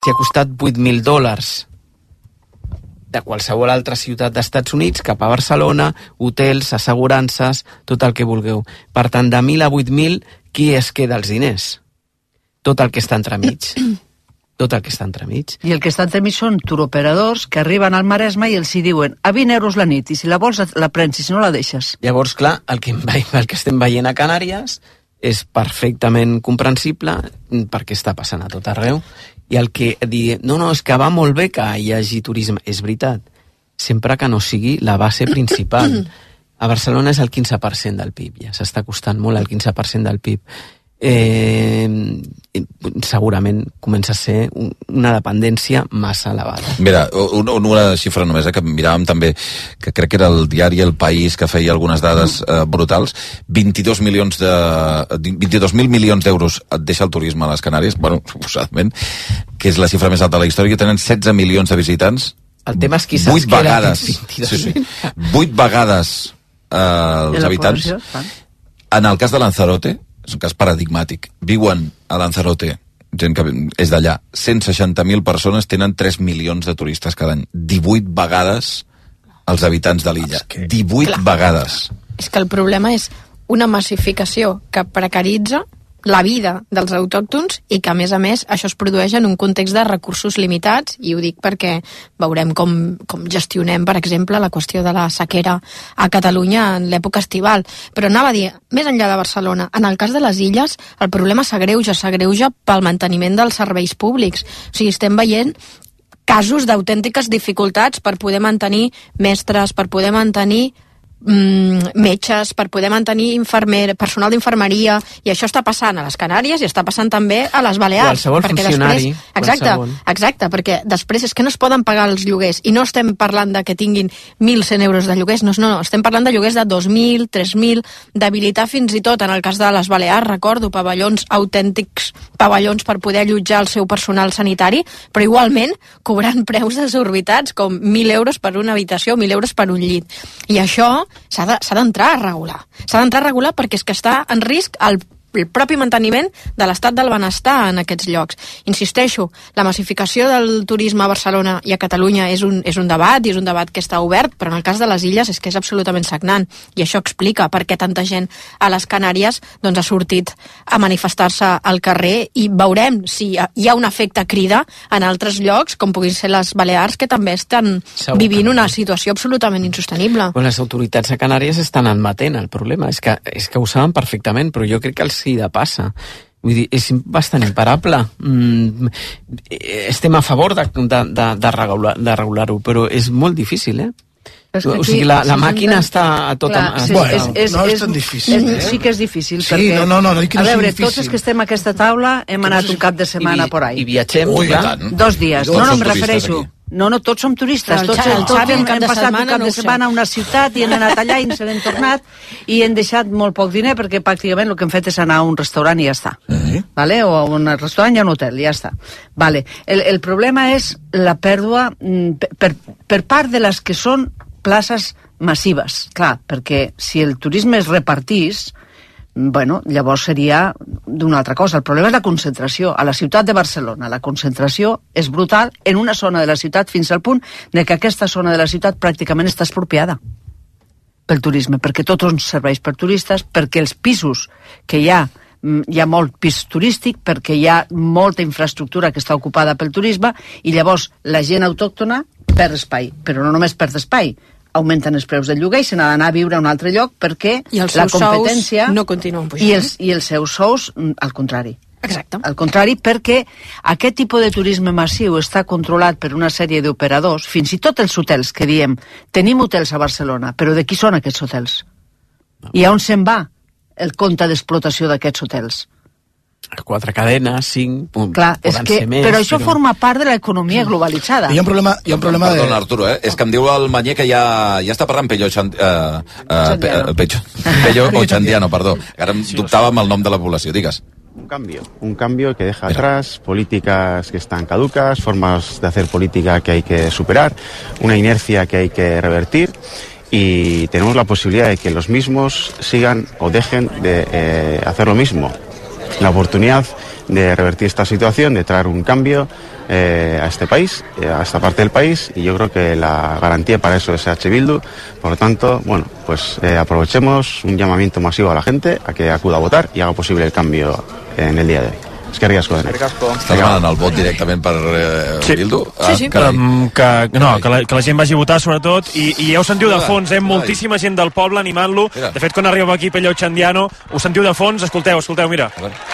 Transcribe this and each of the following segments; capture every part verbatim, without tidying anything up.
si ha costat vuit mil dòlars de qualsevol altra ciutat d'Estats Units cap a Barcelona, hotels, assegurances, tot el que vulgueu. Per tant, de mil a vuit mil, qui es queda els diners? Tot el que està entremig. Tot el que està entremig. I el que està entremig són turoperadors que arriben al Maresme i els hi diuen a vint euros la nit, i si la vols la prens, i si no la deixes. Llavors, clar, el que, el que estem veient a Canàries és perfectament comprensible perquè està passant a tot arreu. I el que dir, no, no, és que va molt bé que hi hagi turisme, és veritat, sempre que no sigui la base principal. A Barcelona és el quinze per cent del P I B, ja s'està costant molt el quinze per cent del P I B. Eh, segurament comença a ser una dependència massa elevada. Mira, una, una xifra només, eh, que miràvem també, que crec que era el diari El País que feia algunes dades eh, brutals. vint-i-dos milions de vint-i-dos mil milions d'euros et deixa el turisme a les Canàries, bueno, suposadament, que és la xifra més alta de la història. Tenen setze milions de visitants. El tema és qui se'ls queda vegades, sí, sí, vuit vegades eh, els habitants. En el cas de Lanzarote, és un cas paradigmàtic, viuen a Lanzarote, gent que és d'allà, cent seixanta mil persones, tenen tres milions de turistes cada any. divuit vegades els habitants de l'illa. Que... divuit Clar. vegades. És que el problema és una massificació que precaritza la vida dels autòctons i que, a més a més, això es produeix en un context de recursos limitats, i ho dic perquè veurem com, com gestionem, per exemple, la qüestió de la sequera a Catalunya en l'època estival. Però anava a dir, més enllà de Barcelona, en el cas de les illes, el problema s'agreuja, s'agreuja pel manteniment dels serveis públics. O sigui, estem veient casos d'autèntiques dificultats per poder mantenir mestres, per poder mantenir metges, per poder mantenir infermer, personal d'infermeria, i això està passant a les Canàries i està passant també a les Balears. Qualsevol funcionari. Després, exacte, qualsevol. exacte, perquè després és que no es poden pagar els lloguers, i no estem parlant de que tinguin mil cent euros de lloguers, no, no, no, estem parlant de lloguers de dos mil, tres mil, d'habilitar fins i tot, en el cas de les Balears, recordo, pavellons autèntics, pavellons per poder allotjar el seu personal sanitari, però igualment cobrant preus desorbitats, com mil euros per una habitació, mil euros per un llit. I això s'ha de, s'ha d'entrar a regular. S'ha d'entrar a regular perquè és que està en risc el el propi manteniment de l'estat del benestar en aquests llocs. Insisteixo, la massificació del turisme a Barcelona i a Catalunya és un, és un debat, i és un debat que està obert, però en el cas de les illes és que és absolutament sagnant, i això explica per què tanta gent a les Canàries doncs, ha sortit a manifestar-se al carrer, i veurem si hi ha un efecte crida en altres llocs, com puguin ser les Balears, que també estan Segur vivint una situació absolutament insostenible. Bueno, les autoritats a Canàries estan admetent el problema, és que, és que ho saben perfectament, però jo crec que els de passa. Vull dir, és bastant imparable. Mm, estem a favor de, de, de, de regular, de regular-ho, però és molt difícil, eh? Aquí, o sigui, la, la màquina està a tot... Clar, a... Bueno, és, és, no és, és tan difícil, és, eh? Sí que és difícil, sí, perquè... No, no, no, no, no, a veure, difícil. tots els que estem a aquesta taula hem que anat un cap de setmana I, por ahí. I viatgem, Ui, clar. Dos dies. No, no, em refereixo... Aquí. No, no, tots som turistes, Però el tots, Xavi, tots Xavi, hem, cap hem de passat setmana, un cap no de ho sé. setmana a una ciutat i hem anat allà i ens hem tornat i hem deixat molt poc diner perquè pràcticament el que hem fet és anar a un restaurant i ja està. Uh-huh. Vale? O a un restaurant i a un hotel, ja està. Vale. El, el problema és la pèrdua per, per part de les que són places massives. Clar, perquè si el turisme es repartís, bueno, llavors seria d'una altra cosa. El problema és la concentració. A la ciutat de Barcelona la concentració és brutal en una zona de la ciutat fins al punt de que aquesta zona de la ciutat pràcticament està expropiada pel turisme, perquè tot on serveix per turistes, perquè els pisos que hi ha, hi ha molt pis turístic, perquè hi ha molta infraestructura que està ocupada pel turisme, i llavors la gent autòctona perd espai, però no només perd espai, augmenten els preus del lloguer i se n'ha d'anar a viure a un altre lloc perquè la competència no continuen pujant. I els, i els seus sous, al contrari. Exacte. Al contrari, perquè aquest tipus de turisme massiu està controlat per una sèrie d'operadors, fins i tot els hotels que diem, tenim hotels a Barcelona, però de qui són aquests hotels? I a on se'n va el compte d'explotació d'aquests hotels? Quatre cadenes, cinc, Clar, és que, ser més. Però això però... forma part de l'economia globalitzada. Hi ha un problema, hi ha un problema de... Perdona, Arturo, eh? És que em diu el Manyer que ja, ja està parlant Pello, Xand... uh, uh, Pe- Pecho. Pello o Xandiano, perdó. Ara em dubtava amb el nom de la població, digues. Un cambio, un cambio que deja atrás políticas que están caducas, formas de hacer política que hay que superar, una inercia que hay que revertir, y tenemos la posibilidad de que los mismos sigan o dejen de eh, hacer lo mismo. La oportunidad de revertir esta situación, de traer un cambio eh, a este país, eh, a esta parte del país, y yo creo que la garantía para eso es H Bildu. Por lo tanto, bueno, pues eh, aprovechemos un llamamiento masivo a la gente a que acuda a votar y haga posible el cambio en el día de hoy. És que riasco, Dani. Estàs demanant el vot directament per eh, sí. Bildu? Ah, sí, sí. Um, que, no, que, la, que la gent vagi a votar, sobretot, i, i ja ho sentiu de fons, eh? Moltíssima gent del poble animant-lo. De fet, quan arriba aquí Pello Chandiano, ho sentiu de fons, escolteu, escolteu, mira.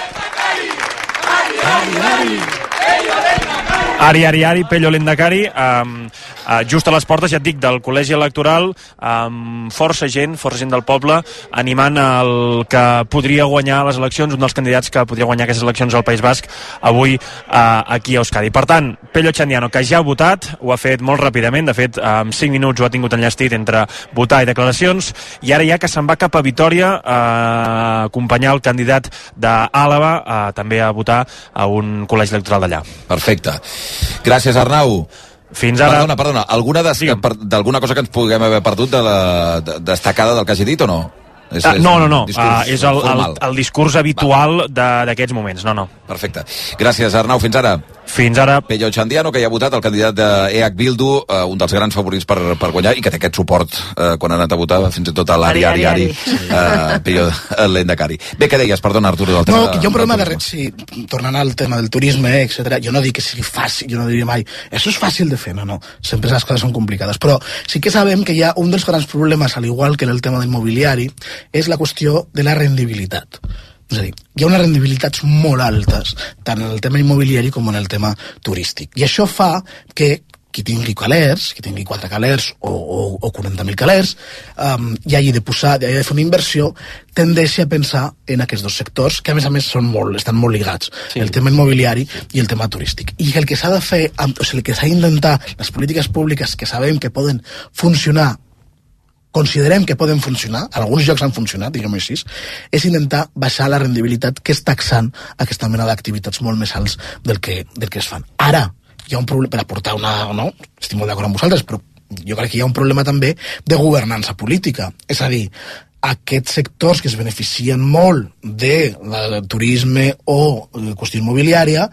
Ari, Ari, Ari, Pello Lendakari, um, uh, just a les portes, ja et dic, del col·legi electoral, amb um, força gent, força gent del poble, animant el que podria guanyar les eleccions, un dels candidats que podria guanyar aquestes eleccions al País Basc, avui uh, aquí a Euskadi. Per tant, Pello Chandiano, que ja ha votat, ho ha fet molt ràpidament, de fet, en cinc minuts ho ha tingut enllestit entre votar i declaracions, i ara ja que se'n va cap a Vitòria a uh, acompanyar el candidat d'Àlava, uh, també a votar a un col·legi electoral d'allà. Perfecte. Gràcies, Arnau. Fins ara. Perdona, perdona. Alguna d'alguna cosa que ens puguem haver perdut de la de, destacada del que hagi dit o no? És, ah, no, no, no. És, uh, és el, el, el discurs habitual d'aquests moments. No, no. Perfecte. Gràcies, Arnau. Fins ara. Fins ara. Pello Chandiano, que ja ha votat, el candidat d'E H Bildu, uh, un dels grans favorits per, per guanyar, i que té aquest suport uh, quan ha anat a votar, fins i tot a l'Ari, Ari, Ari, uh, Pello Lendakari. Bé, què deies? Perdona, Arturo, del tema. No, que hi ha un problema de... Sí, tornant al tema del turisme, etcètera. Jo no dic que sigui fàcil, jo no diria mai, això és fàcil de fer, no, no. Sempre les coses són complicades. Però sí que sabem que hi ha un dels grans problemes, al igual que en el tema del mobiliari, és la qüestió de la rendibilitat. És a dir, hi ha unes rendibilitats molt altes, tant en el tema immobiliari com en el tema turístic. I això fa que qui tingui calers, qui tingui quatre calers o, o, o quaranta mil calers, um, i hagi de posar, hagi de fer una inversió, tendeixi a pensar en aquests dos sectors, que a més a més són molt, estan molt ligats, sí. El tema immobiliari i el tema turístic. I el que s'ha de fer, o sigui, el que s'ha d'intentar, les polítiques públiques que sabem que poden funcionar, considerem que poden funcionar, alguns jocs han funcionat, diguem-ho així, és intentar baixar la rendibilitat que és taxant aquesta mena d'activitats molt més alts del que, del que es fan. Ara, hi ha un problema, per aportar una... no, estic molt d'acord amb vosaltres, però jo crec que hi ha un problema també de governança política. És a dir, aquests sectors que es beneficien molt de la turisme o la qüestió immobiliària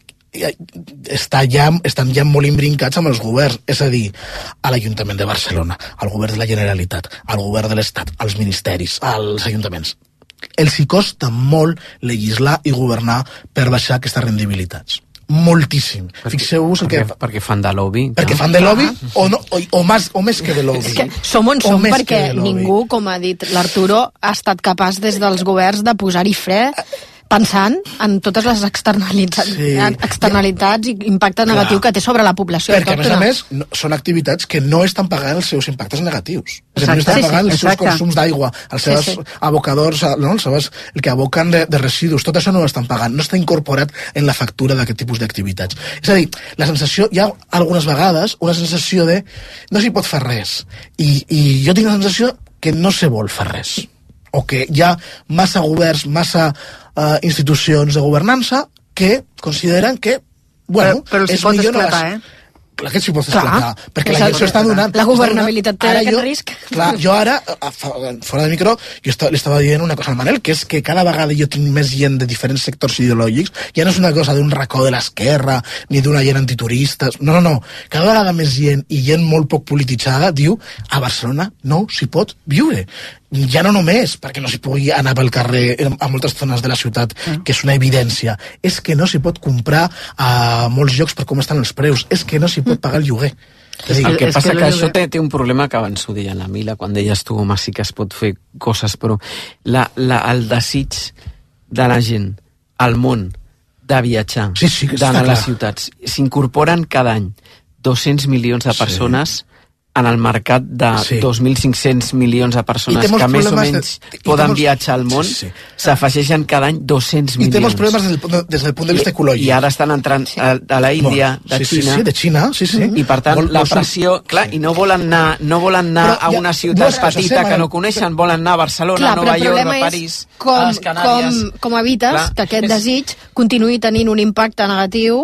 està ja, estan ja molt imbrincats amb els governs, és a dir, a l'Ajuntament de Barcelona, al govern de la Generalitat, al govern de l'Estat, als ministeris, als ajuntaments. Els hi costa molt legislar i governar per baixar aquestes rendibilitats. Moltíssim. Fixeu-vos perquè, que... perquè fan de lobby. Perquè fan de lobby o, no, o, o, més, o més que de lobby. És que som on som perquè ningú, com ha dit l'Arturo, ha estat capaç des dels governs de posar-hi fre pensant en totes les externalitats, sí. externalitats i impacte Clar. negatiu que té sobre la població. Perquè, a més a més, no, són activitats que no estan pagant els seus impactes negatius. És a dir, no estan sí, pagant sí, els seus consums d'aigua, els seus sí, sí. abocadors, no, els seus, el que aboquen de, de residus, tot això no ho estan pagant, no està incorporat en la factura d'aquest tipus d'activitats. És a dir, la sensació, hi ha algunes vegades una sensació de no s'hi pot fer res. I, i jo tinc la sensació que no se vol fer res. O que hi ha massa governs, massa uh, institucions de governança que consideren que, bueno, però, però és millor... Esclatar, eh? Clar que s'hi pot esclatar, perquè és la gent s'ho està donant. La governabilitat té aquest jo, risc. Clar, jo ara, fora de micro, jo estava, li estava dient una cosa al Manel, que és que cada vegada jo tinc més gent de diferents sectors ideològics, ja no és una cosa d'un racó de l'esquerra, ni d'una gent antituristes, no, no, no, cada vegada més gent, i gent molt poc polititzada, diu, a Barcelona no s'hi pot viure. Ja no només perquè no s'hi pugui anar pel carrer a moltes zones de la ciutat, que és una evidència, és que no s'hi pot comprar a molts llocs per com estan els preus, és que no s'hi pot pagar el lloguer. El, el que passa que, que això té, té un problema que abans ho deia la Mila, quan deies tu, home, sí que es pot fer coses, però la, la, el desig de la gent al món de viatjar, sí, sí, d'anar a les ciutats, s'incorporen cada any dos-cents milions de persones sí. en el mercat de sí. dos mil cinc-cents milions de persones que més o menys de, poden molts... viatjar al món, sí, sí. s'afegeixen cada any dos-cents milions. I té molts problemes des del, des del punt de vista ecològic. I ara estan entrant sí. a, a la Índia, de sí, Xina. Sí, sí, de Xina, sí, sí. I per tant, molt, la pressió... Molt... Clar, i no volen anar, no volen anar a una ciutat no petita que no coneixen, volen anar a Barcelona, clar, a Nova York, a París, com, a les Canàries... Com, com evites clar, que aquest és... desig continuï tenint un impacte negatiu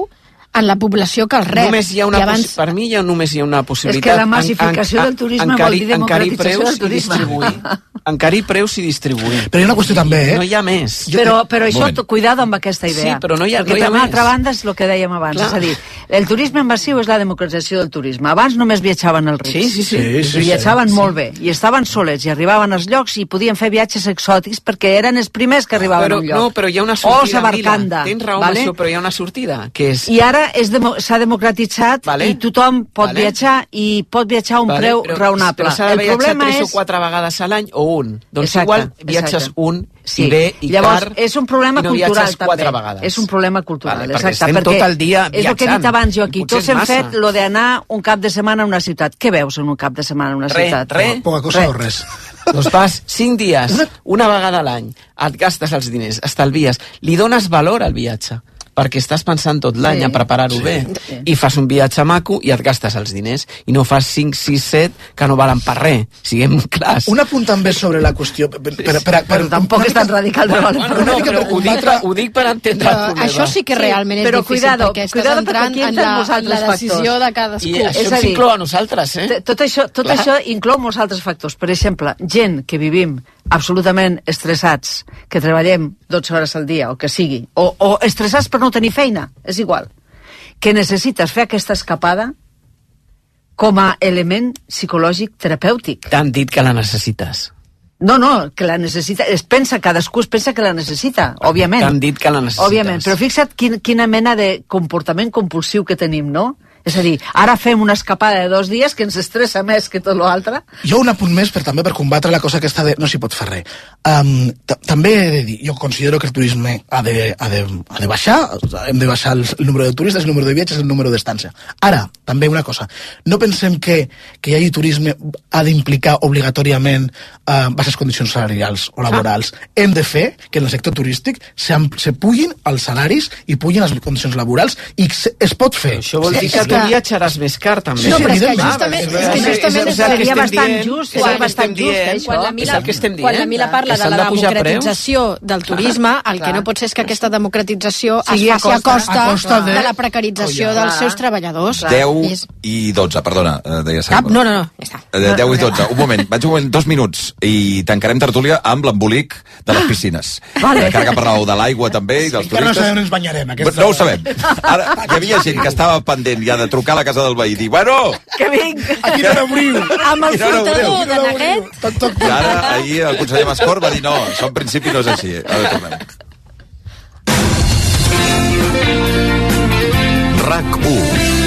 en la població que el rep. Només hi ha una abans... possi... Per mi ja només hi ha una possibilitat... És que la massificació del turisme vol dir democratització del turisme. Encarir preus i distribuir. Però hi ha una qüestió també, eh? No hi ha més. Però, però això, cuidado amb aquesta idea. Sí, però no hi ha, perquè no hi ha per més. altra banda és el que dèiem abans. Clar. És a dir, el turisme massiu és la democratització del turisme. Abans només viatjaven els rics. Sí, sí, sí. sí, sí I viatjaven sí. molt bé. I estaven solets i arribaven als llocs i podien fer viatges exòtics perquè eren els primers que arribaven Però, a un lloc. no, però hi ha una sortida, O Samarcanda. Tens raó, vale? això, però hi ha una sortida, que és... I ara és demo s'ha democratitzat Vale. i tothom pot Vale. viatjar i pot viatjar a un Vale, preu però, raonable. Però s'ha de el viatjar problema tres és... o quatre vegades a l'any o un. Doncs Exacte, igual viatges exacte. un Sí. i bé i Llavors, car és un problema i no cultural viatges també. quatre vegades. És un problema cultural, Vale, perquè exacte. estem tot el dia és el que he dit viatjant. abans jo aquí. I potser Tots és hem massa. fet lo d'anar un cap de setmana a una ciutat. Què veus en un cap de setmana a una Re, ciutat? re. Poca cosa o res. Doncs vas cinc dies, una vegada a l'any, et gastes els diners, estalvies, li dones valor al viatge, perquè estàs pensant tot l'any Sí. a preparar-ho Sí. bé, Sí. i fas un viatge maco i et gastes els diners, i no fas cinc, sis, set que no valen per res, siguem clars. Un apunt també sobre la qüestió... Per, per, per, per, Però tampoc és tan radical. Bueno, però- bueno, una no, mica però per ho dic, combatre- per, ho dic per entendre Però el problema. això sí que Sí, realment és però difícil, cuidado, perquè estàs cuidado, perquè entrant aquí en entren la, molts en altres la decisió factors. de cadascú. I això És a ens dir, inclou a nosaltres, eh? T- Tot això, tot Clar. això inclou molts altres factors. Per exemple, gent que vivim absolutament estressats, que treballem dotze hores al dia, o que sigui, o, o estressats per no tenir feina, és igual, que necessites fer aquesta escapada com a element psicològic terapèutic. T'han dit que la necessites. No, no, que la necessita, es pensa, cadascú es pensa que la necessita, òbviament. T'han dit que la necessites. Òbviament, però fixa't quin, quina mena de comportament compulsiu que tenim, no? És a dir, ara fem una escapada de dos dies que ens estressa més que tot l'altre. Jo un apunt més per també per combatre la cosa aquesta de no s'hi pot fer res. Um, també he de dir, jo considero que el turisme ha de, ha de, ha de baixar, hem de baixar el, el número de turistes, el número de viatges, el número d'estància. Ara, també una cosa, no pensem que, que hi hagi turisme ha d'implicar obligatòriament uh, baixes condicions salarials o laborals. Ah. Hem de fer que en el sector turístic se, se pugin els salaris i pugin les condicions laborals i se, es pot fer. Això vol dir Sí, que és tu viatjaràs més car, també. Sí, No, però és que evidentment. justament, Ah, és que és- justament és- és, és el que seria estem bastant dient. just, És seria el que bastant estem just, eh, dient. això. Quan la És Mila, el que estem dient. quan la Mila parla Que de s'han la de pujar democratització del turisme, el que Clar. no pot ser és que aquesta democratització Sigui es a faci a costa- costa, a costa de... de- la precarització Oh, ja. dels seus Clar. treballadors. deu I és- i dotze, perdona, eh, deia Cap, Samba. no, no, no, ja està. Eh, deu i dotze, un moment, vaig un moment, dos minuts, i tancarem tertúlia amb l'embolic de les piscines. Vale. Encara que parlàveu de l'aigua també i dels Encara no turistes. sabem on ens banyarem. Aquesta... No ho sabem. Ara, hi havia gent que estava pendent ja de trucar a la casa del veí i dir, bueno, Que vinc! Aquí no n'obriu. Amb el Quina flotador neureu. de Neguet, Toc, toc, i ara ahir el conseller Mascort va dir no, això en principi no és així. Ara tornem. RAC u.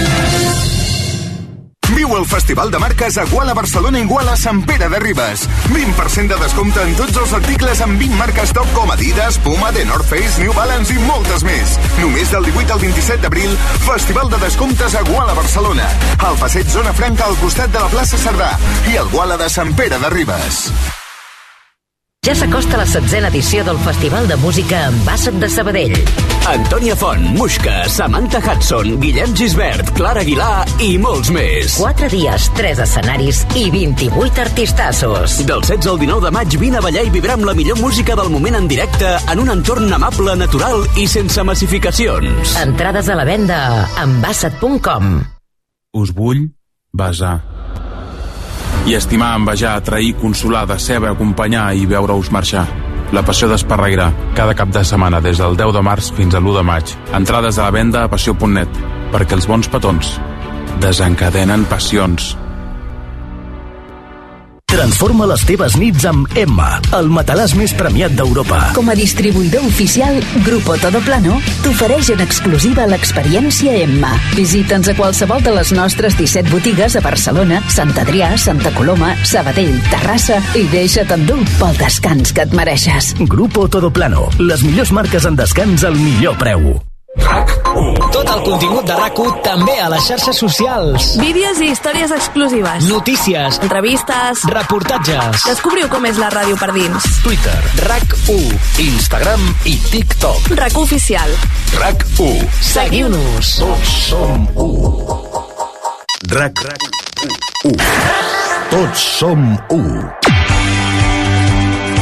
Viu el Festival de Marques a Guala Barcelona i Guala Sant Pere de Ribes. vint per cent de descompte en tots els articles amb vint marques top com Adidas, Puma, The North Face, New Balance i moltes més. Només del divuit al vint-i-set d'abril, Festival de Descomptes a Guala Barcelona. Al passeig Zona Franca al costat de la plaça Cerdà i al Guala de Sant Pere de Ribes. Ja s'acosta la setzena edició del Festival de Música amb Bàsset de Sabadell. Antònia Font, Muixca, Samantha Hudson, Guillem Gisbert, Clara Aguilar i molts més. Quatre dies, tres escenaris i vint-i-vuit artistassos. Del setze al dinou de maig vine a ballar i vibrar amb la millor música del moment en directe en un entorn amable, natural i sense massificacions. Entrades a la venda a embasset punt com. Us vull besar. I estimar, envejar, atrair, consolar, decebre, acompanyar i veure-us marxar. La passió d'Esparreguera, cada cap de setmana des del deu de març fins a l'u de maig. Entrades a la venda a passió punt net, perquè els bons petons desencadenen passions. Transforma les teves nits amb Emma, el matalàs més premiat d'Europa. Com a distribuïdor oficial, Grupo Todoplano t'ofereix en exclusiva l'experiència Emma. Visita'ns a qualsevol de les nostres disset botigues a Barcelona, Sant Adrià, Santa Coloma, Sabadell, Terrassa i deixa't endur pel descans que et mereixes. Grupo Todoplano, les millors marques en descans al millor preu. RAC u. Tot el contingut de RAC u també a les xarxes socials. Vídeos i històries exclusives. Notícies. Entrevistes. Reportatges. Descobriu com és la ràdio per dins. Twitter. RAC u. Instagram i TikTok. RAC u oficial. RAC u. Seguiu-nos. Tots som u. RAC u. Tots som u.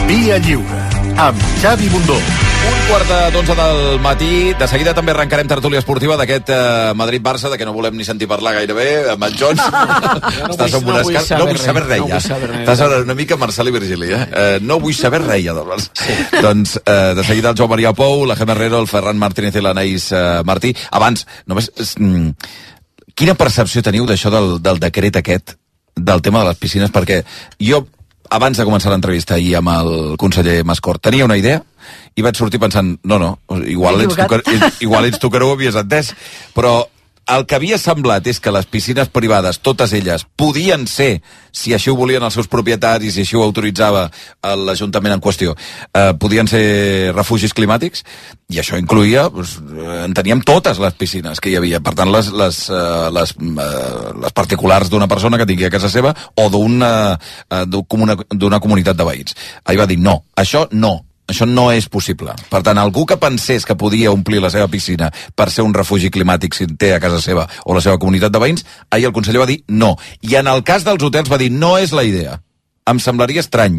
Via Lliure, amb Xavi Bundó. Un quart d'onze del matí. De seguida també arrencarem tertúlia esportiva d'aquest uh, Madrid-Barça, de què no volem ni sentir parlar gairebé, amb en Jones. No Estàs vull, no vull saber, no vull saber res, ja. No Estàs una mica Marcel i Virgili, eh? Uh, no vull saber res, ja, del Barça. Sí. Doncs uh, de seguida el Joan Maria Pou, la Gemma Herrero, el Ferran Martínez i l'Anaïs uh, Martí. Abans, només... Mm, quina percepció teniu d'això del, del decret aquest, del tema de les piscines? Perquè jo, abans de començar l'entrevista ahir amb el conseller Mascort, tenia una idea i vaig sortir pensant, no, no, igual ets tu, igual ets tu que no ho havies entès, però el que havia semblat és que les piscines privades, totes elles, podien ser, si així ho volien els seus propietaris, si així ho autoritzava l'Ajuntament en qüestió, eh, podien ser refugis climàtics, i això incluïa, doncs, en teníem totes les piscines que hi havia. Per tant, les, les, eh, les, eh, les particulars d'una persona que tingui a casa seva o d'una eh, d'una comunitat de veïns. Ahir va dir, no, això no. Això no és possible. Per tant, algú que pensés que podia omplir la seva piscina per ser un refugi climàtic si té a casa seva o la seva comunitat de veïns, ahir el conseller va dir no. I en el cas dels hotels va dir no és la idea. Em semblaria estrany.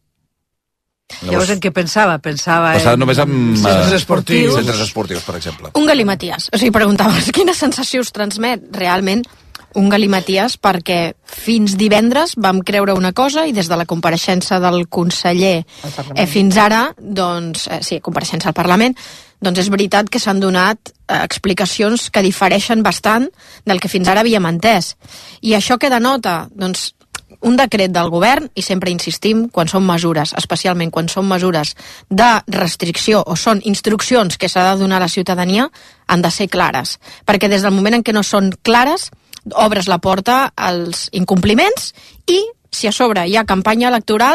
Llavors, Llavors en què pensava? Pensava Passava en... només amb... Centres esportius. Centres esportius, per exemple. Un galimaties. O sigui, preguntaves, quina sensació us transmet realment un galimaties, perquè fins divendres vam creure una cosa i des de la compareixença del conseller eh, fins ara, doncs, eh, sí, compareixença al Parlament, doncs és veritat que s'han donat eh, explicacions que difereixen bastant del que fins ara havíem entès. I això què denota? Doncs un decret del govern, i sempre insistim, quan són mesures, especialment quan són mesures de restricció o són instruccions que s'ha de donar a la ciutadania, han de ser clares. Perquè des del moment en què no són clares, obres la porta als incompliments i, si a sobre hi ha campanya electoral,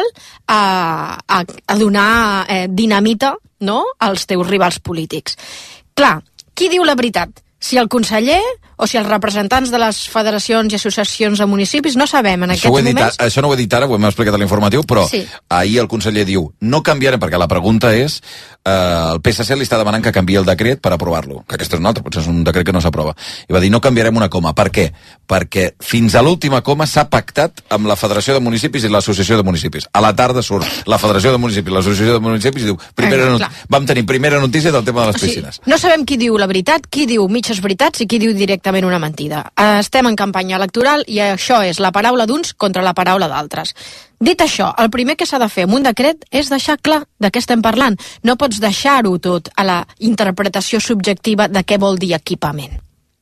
a, a, a donar eh, dinamita, no?, als teus rivals polítics. Clar, qui diu la veritat? Si el conseller o si els representants de les federacions i associacions de municipis, no sabem en aquests moments... Això no ho he dit ara, ho hem explicat a l'informatiu, però sí. Ahir el conseller diu, no canviarem, perquè la pregunta és, eh, el P S C li està demanant que canviï el decret per aprovar-lo, que aquest és un altre, potser és un decret que no s'aprova. I va dir, no canviarem una coma. Per què? Perquè fins a l'última coma s'ha pactat amb la Federació de Municipis i l'Associació de Municipis. A la tarda surt la Federació de Municipis i l'Associació de Municipis i diu, primera eh, not... vam tenir primera notícia del tema de les o sigui, piscines. No sabem qui diu la veritat, qui diu mitges veritats i qui diu directament una mentida. Estem en campanya electoral i això és la paraula d'uns contra la paraula d'altres. Dit això, el primer que s'ha de fer amb un decret és deixar clar de què estem parlant. No pots deixar-ho tot a la interpretació subjectiva de què vol dir equipament.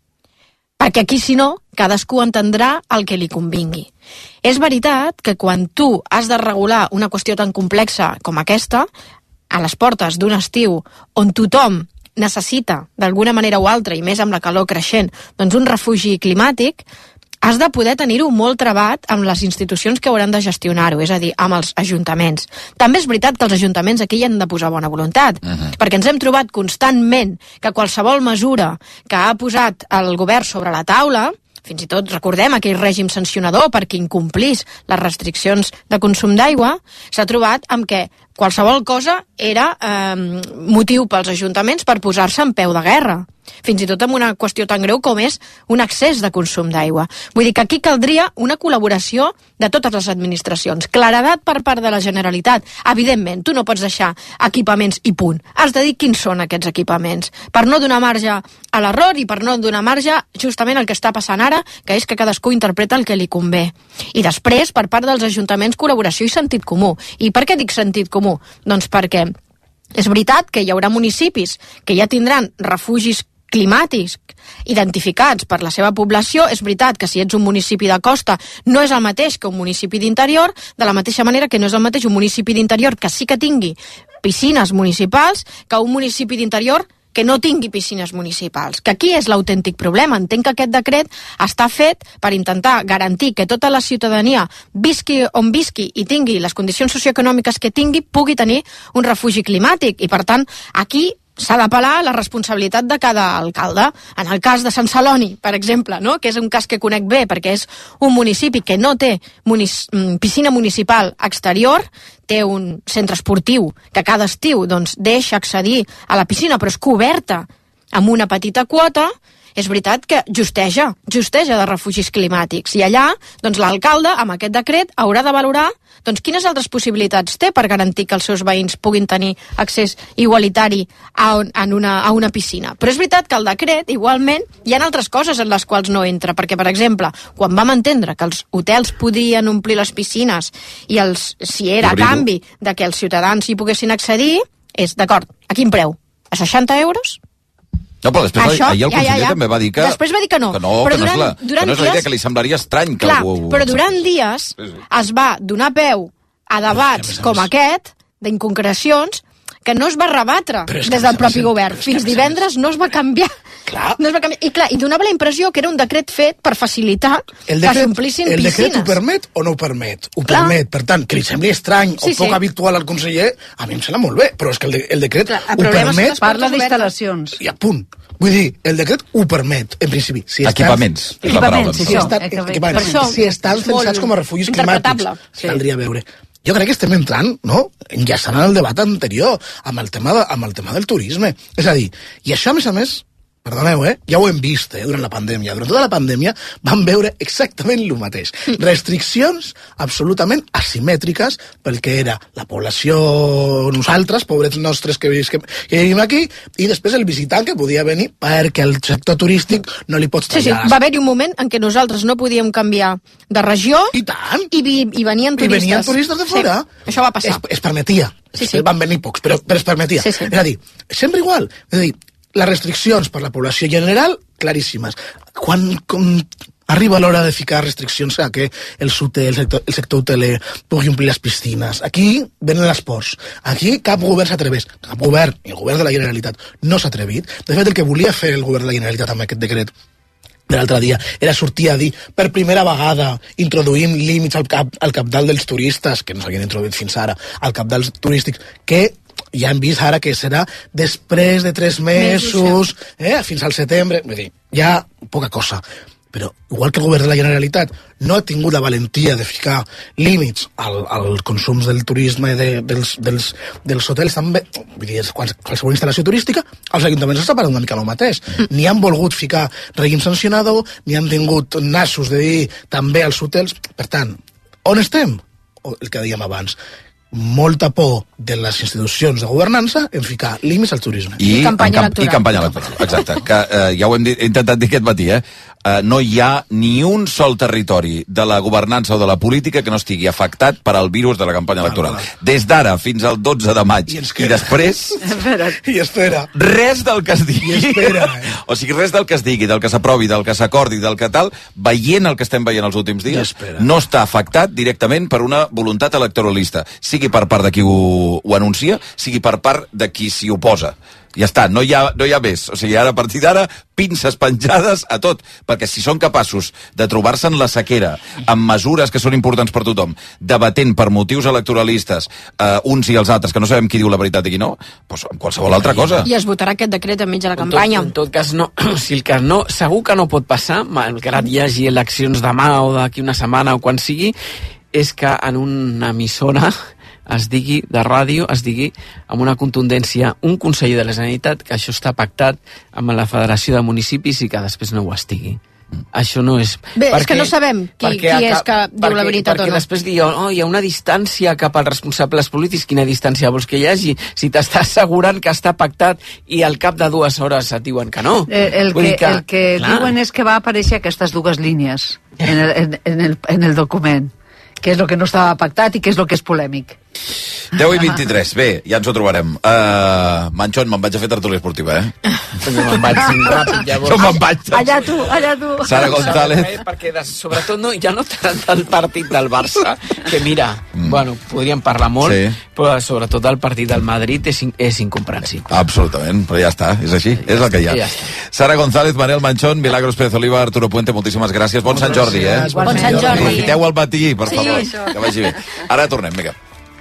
Perquè aquí, si no, cadascú entendrà el que li convingui. És veritat que quan tu has de regular una qüestió tan complexa com aquesta, a les portes d'un estiu on tothom necessita, d'alguna manera o altra, i més amb la calor creixent, doncs un refugi climàtic, has de poder tenir-ho molt trebat amb les institucions que hauran de gestionar-ho, és a dir, amb els ajuntaments. També és veritat que els ajuntaments aquí hi han de posar bona voluntat, uh-huh. perquè ens hem trobat constantment que qualsevol mesura que ha posat el govern sobre la taula, fins i tot recordem aquell règim sancionador perquè incomplís les restriccions de consum d'aigua, s'ha trobat amb què qualsevol cosa era eh, motiu pels ajuntaments per posar-se en peu de guerra. Fins i tot amb una qüestió tan greu com és un excés de consum d'aigua. Vull dir que aquí caldria una col·laboració de totes les administracions. Claredat per part de la Generalitat. Evidentment, tu no pots deixar equipaments i punt. Has de dir quins són aquests equipaments. Per no donar marge a l'error i per no donar marge justament el que està passant ara, que és que cadascú interpreta el que li convé. I després, per part dels ajuntaments, col·laboració i sentit comú. I per què dic sentit comú? Doncs perquè és veritat que hi haurà municipis que ja tindran refugis climàtics identificats per la seva població. És veritat que si ets un municipi de costa no és el mateix que un municipi d'interior, de la mateixa manera que no és el mateix un municipi d'interior que sí que tingui piscines municipals que un municipi d'interior que no tingui piscines municipals. Que aquí és l'autèntic problema. Entenc que aquest decret està fet per intentar garantir que tota la ciutadania, visqui on visqui i tingui les condicions socioeconòmiques que tingui, pugui tenir un refugi climàtic. I per tant, aquí s'ha d'apel·lar a la responsabilitat de cada alcalde. En el cas de Sant Celoni, per exemple, no? Que és un cas que conec bé perquè és un municipi que no té munic- piscina municipal exterior, té un centre esportiu que cada estiu doncs, deixa accedir a la piscina, però és coberta amb una petita quota, és veritat que justeja, justeja de refugis climàtics. I allà, doncs l'alcalde, amb aquest decret, haurà de valorar doncs, quines altres possibilitats té per garantir que els seus veïns puguin tenir accés igualitari a, en una, a una piscina. Però és veritat que el decret, igualment, hi ha altres coses en les quals no entra, perquè, per exemple, quan vam entendre que els hotels podien omplir les piscines i els, si era a canvi de que els ciutadans hi poguessin accedir, és, d'acord, a quin preu? A seixanta euros? No, però després Això, ahir el ja, conseller ja, ja. també va dir que... Després va dir que no. Que no, però que durant, no és la, durant que no és la dies, idea, que li semblaria estrany que clar, algú... però durant dies es va donar peu a debats com aquest, d'inconcrecions, que no es va rebatre des del propi govern. Fins divendres no es va canviar. Clar. No es va canviar. I clar, i donava la impressió que era un decret fet per facilitar el decret, decret, que s'omplissin piscines. El decret ho permet o no ho permet? Ho clar. permet. Per tant, que li sembli estrany sí, o poc sí. habitual al conseller, a mi em sembla molt bé, però és que el, de, el decret clar, el ho permet... Parla d'instal·lacions. I a punt. Vull dir, el decret ho permet, en principi. Si equipaments. Estan, equipaments, si, estan, equipaments. Això, si estan pensats com a refugis climàtics, sí. Caldria veure. Jo crec que estem entrant, no?, enllaçant en el debat anterior, amb el tema, de, amb el tema del turisme. És a dir, i això, a més a més, perdoneu, eh, ja ho hem vist, eh, durant la pandèmia. Durant tota la pandèmia vam veure exactament el mateix. Restriccions absolutament asimètriques pel que era la població, nosaltres, pobrets nostres que, que, que vivim aquí, i després el visitant que podia venir perquè el sector turístic no li pots tallar. Sí, sí, va haver-hi un moment en què nosaltres no podíem canviar de regió i, tant. i, vi, i venien turistes. I venien turistes de fora. Sí, això va passar. Es, es permetia. Sí, sí. Van venir pocs, però, però es permetia. Sí, sí. És a dir, sempre igual. És a dir, les restriccions per la població general, claríssimes. Quan com, arriba l'hora de ficar restriccions a que el, hotel, el, sector, el sector hoteler pugui omplir les piscines, aquí venen les ports. Aquí cap govern s'atreveix. Cap govern, el govern de la Generalitat, no s'ha atrevit. De fet, el que volia fer el govern de la Generalitat amb aquest decret de l'altre dia era sortir a dir per primera vegada introduïm límits al, cap, al capdalt dels turistes, que no s'havien introduït fins ara, al capdalt turístics, que ja hem vist ara que serà després de tres mesos, eh, fins al setembre, vull dir, ja poca cosa. Però, igual que el govern de la Generalitat no ha tingut la valentia de ficar límits al, al consum del turisme de, dels, dels, dels hotels, també, vull dir, qualsevol instal·lació turística, els ajuntaments estan parlant una mica el mateix. Ni han volgut ficar règim sancionador, ni han tingut nassos de dir també als hotels. Per tant, on estem? El que dèiem abans, molta por de les institucions de governança en ficar límits al turisme. I, I campanya electoral. I campanya electoral, exacte. Que, eh, ja ho hem dit, he intentat dir aquest matí, eh? Uh, no hi ha ni un sol territori de la governança o de la política que no estigui afectat per al virus de la campanya electoral. Des d'ara fins al dotze de maig. I, I després... I espera. Res del que es digui. I espera, eh? O sigui, res del que es digui, del que s'aprovi, del que s'acordi, del que tal, veient el que estem veient els últims dies, no està afectat directament per una voluntat electoralista. Sigui per part de qui ho, ho anuncia, sigui per part de qui s'hi oposa. Ja està, no hi ha, no hi ha més. O sigui, ara, a partir d'ara, pinces penjades a tot. Perquè si són capaços de trobar-se en la sequera, amb mesures que són importants per tothom, debatent per motius electoralistes, eh, uns i els altres, que no sabem qui diu la veritat i qui no, doncs amb qualsevol altra cosa. I es votarà aquest decret enmig de la campanya. En tot, en tot cas, no, si el que no, segur que no pot passar, malgrat hi hagi eleccions demà o d'aquí una setmana o quan sigui, és que en una emissora es digui, de ràdio, es digui amb una contundència un conseller de la Generalitat que això està pactat amb la Federació de Municipis i que després no ho estigui. Això no és... Bé, perquè, és que no sabem qui, qui és que diu perquè, la veritat perquè o no. Després diu, oh, hi ha una distància cap als responsables polítics. Quina distància vols que hi hagi? Si t'estàs assegurant que està pactat i al cap de dues hores et diuen que no. Eh, el, que, que, el que clar. diuen és que va aparèixer aquestes dues línies en el, en, en el, en el document, que és el que no estava pactat i que és el que és polèmic. deu i vint-i-tres, bé, ja ens ho trobarem. Uh, Manxon, me'n vaig a fer tertúlia esportiva, eh? Me'n vaig ràpid, llavors. Jo me'n vaig. Allà tu, allà tu. Sara González. Eh, perquè de, sobretot no, ja no tant del partit del Barça, que mira, mm. bueno, podríem parlar molt, sí. Però sobretot el partit del Madrid és, és incomprensible. Absolutament, però ja està, és així, ja és el que hi ha. Ja Sara González, Manel Manchón, Milagros Pérez Oliva, Arturo Puente, moltíssimes gràcies. Bon Sant Jordi, eh? Bon Sant Jordi. Aprofiteu el matí, per sí, favor, això. que vagi bé. Ara tornem, vinga.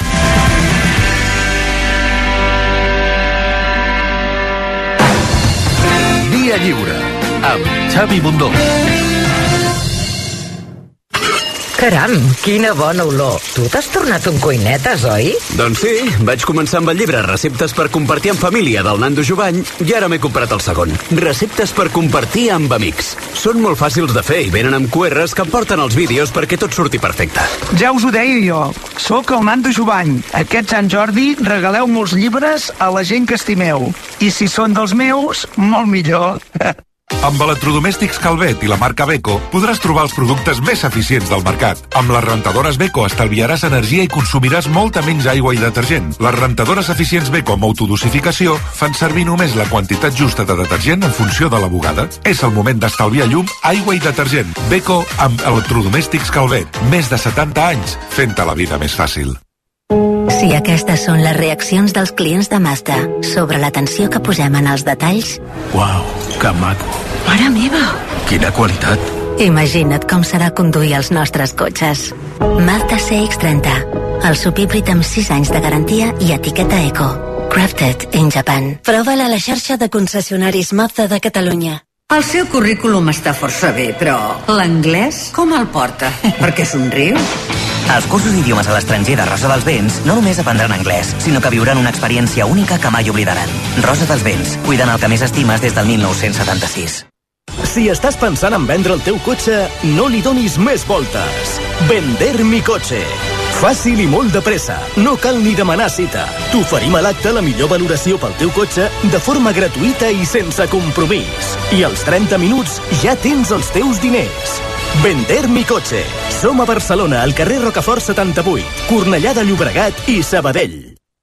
Via Lliure, amb Xavi Bundó. Caram, quina bona olor. Tu t'has tornat un cuinetes, oi? Doncs sí, vaig començar amb el llibre Receptes per compartir en família del Nando Jovany i ara m'he comprat el segon. Receptes per compartir amb amics. Són molt fàcils de fer i venen amb Q Rs que em porten els vídeos perquè tot surti perfecte. Ja us ho deia jo. Soc el Nando Jovany. Aquest Sant Jordi regaleu molts llibres a la gent que estimeu. I si són dels meus, molt millor. Amb electrodomèstics Calvet i la marca Beko podràs trobar els productes més eficients del mercat. Amb les rentadores Beko estalviaràs energia i consumiràs molta menys aigua i detergent. Les rentadores eficients Beko amb autodosificació fan servir només la quantitat justa de detergent en funció de la bugada. És el moment d'estalviar llum, aigua i detergent. Beko amb electrodomèstics Calvet. Més de setanta anys fent-te la vida més fàcil. Si aquestes són les reaccions dels clients de Mazda sobre l'atenció que posem en els detalls... Uau, que maco. Mare meva! Quina qualitat. Imagina't com serà conduir els nostres cotxes. Mazda C X trenta, el subhíbrid amb sis anys de garantia i etiqueta Eco. Crafted in Japan. Prova-la a la xarxa de concessionaris Mazda de Catalunya. El seu currículum està força bé, però l'anglès com el porta? Per què somriu? Als cursos d'idiomes a l'estranger de Rosa dels Vents no només aprendran anglès, sinó que viuran una experiència única que mai oblidaran. Rosa dels Vents, cuidant el que més estimes des del mil nou-cents setanta-sis. Si estàs pensant en vendre el teu cotxe, no li donis més voltes. Vender mi cotxe. Fàcil i molt de pressa. No cal ni demanar cita. T'oferim a l'acte la millor valoració pel teu cotxe de forma gratuïta i sense compromís. I als trenta minuts ja tens els teus diners. Vender mi cotxe. Som a Barcelona, al carrer Rocafort setanta-vuit, Cornellà de Llobregat i Sabadell.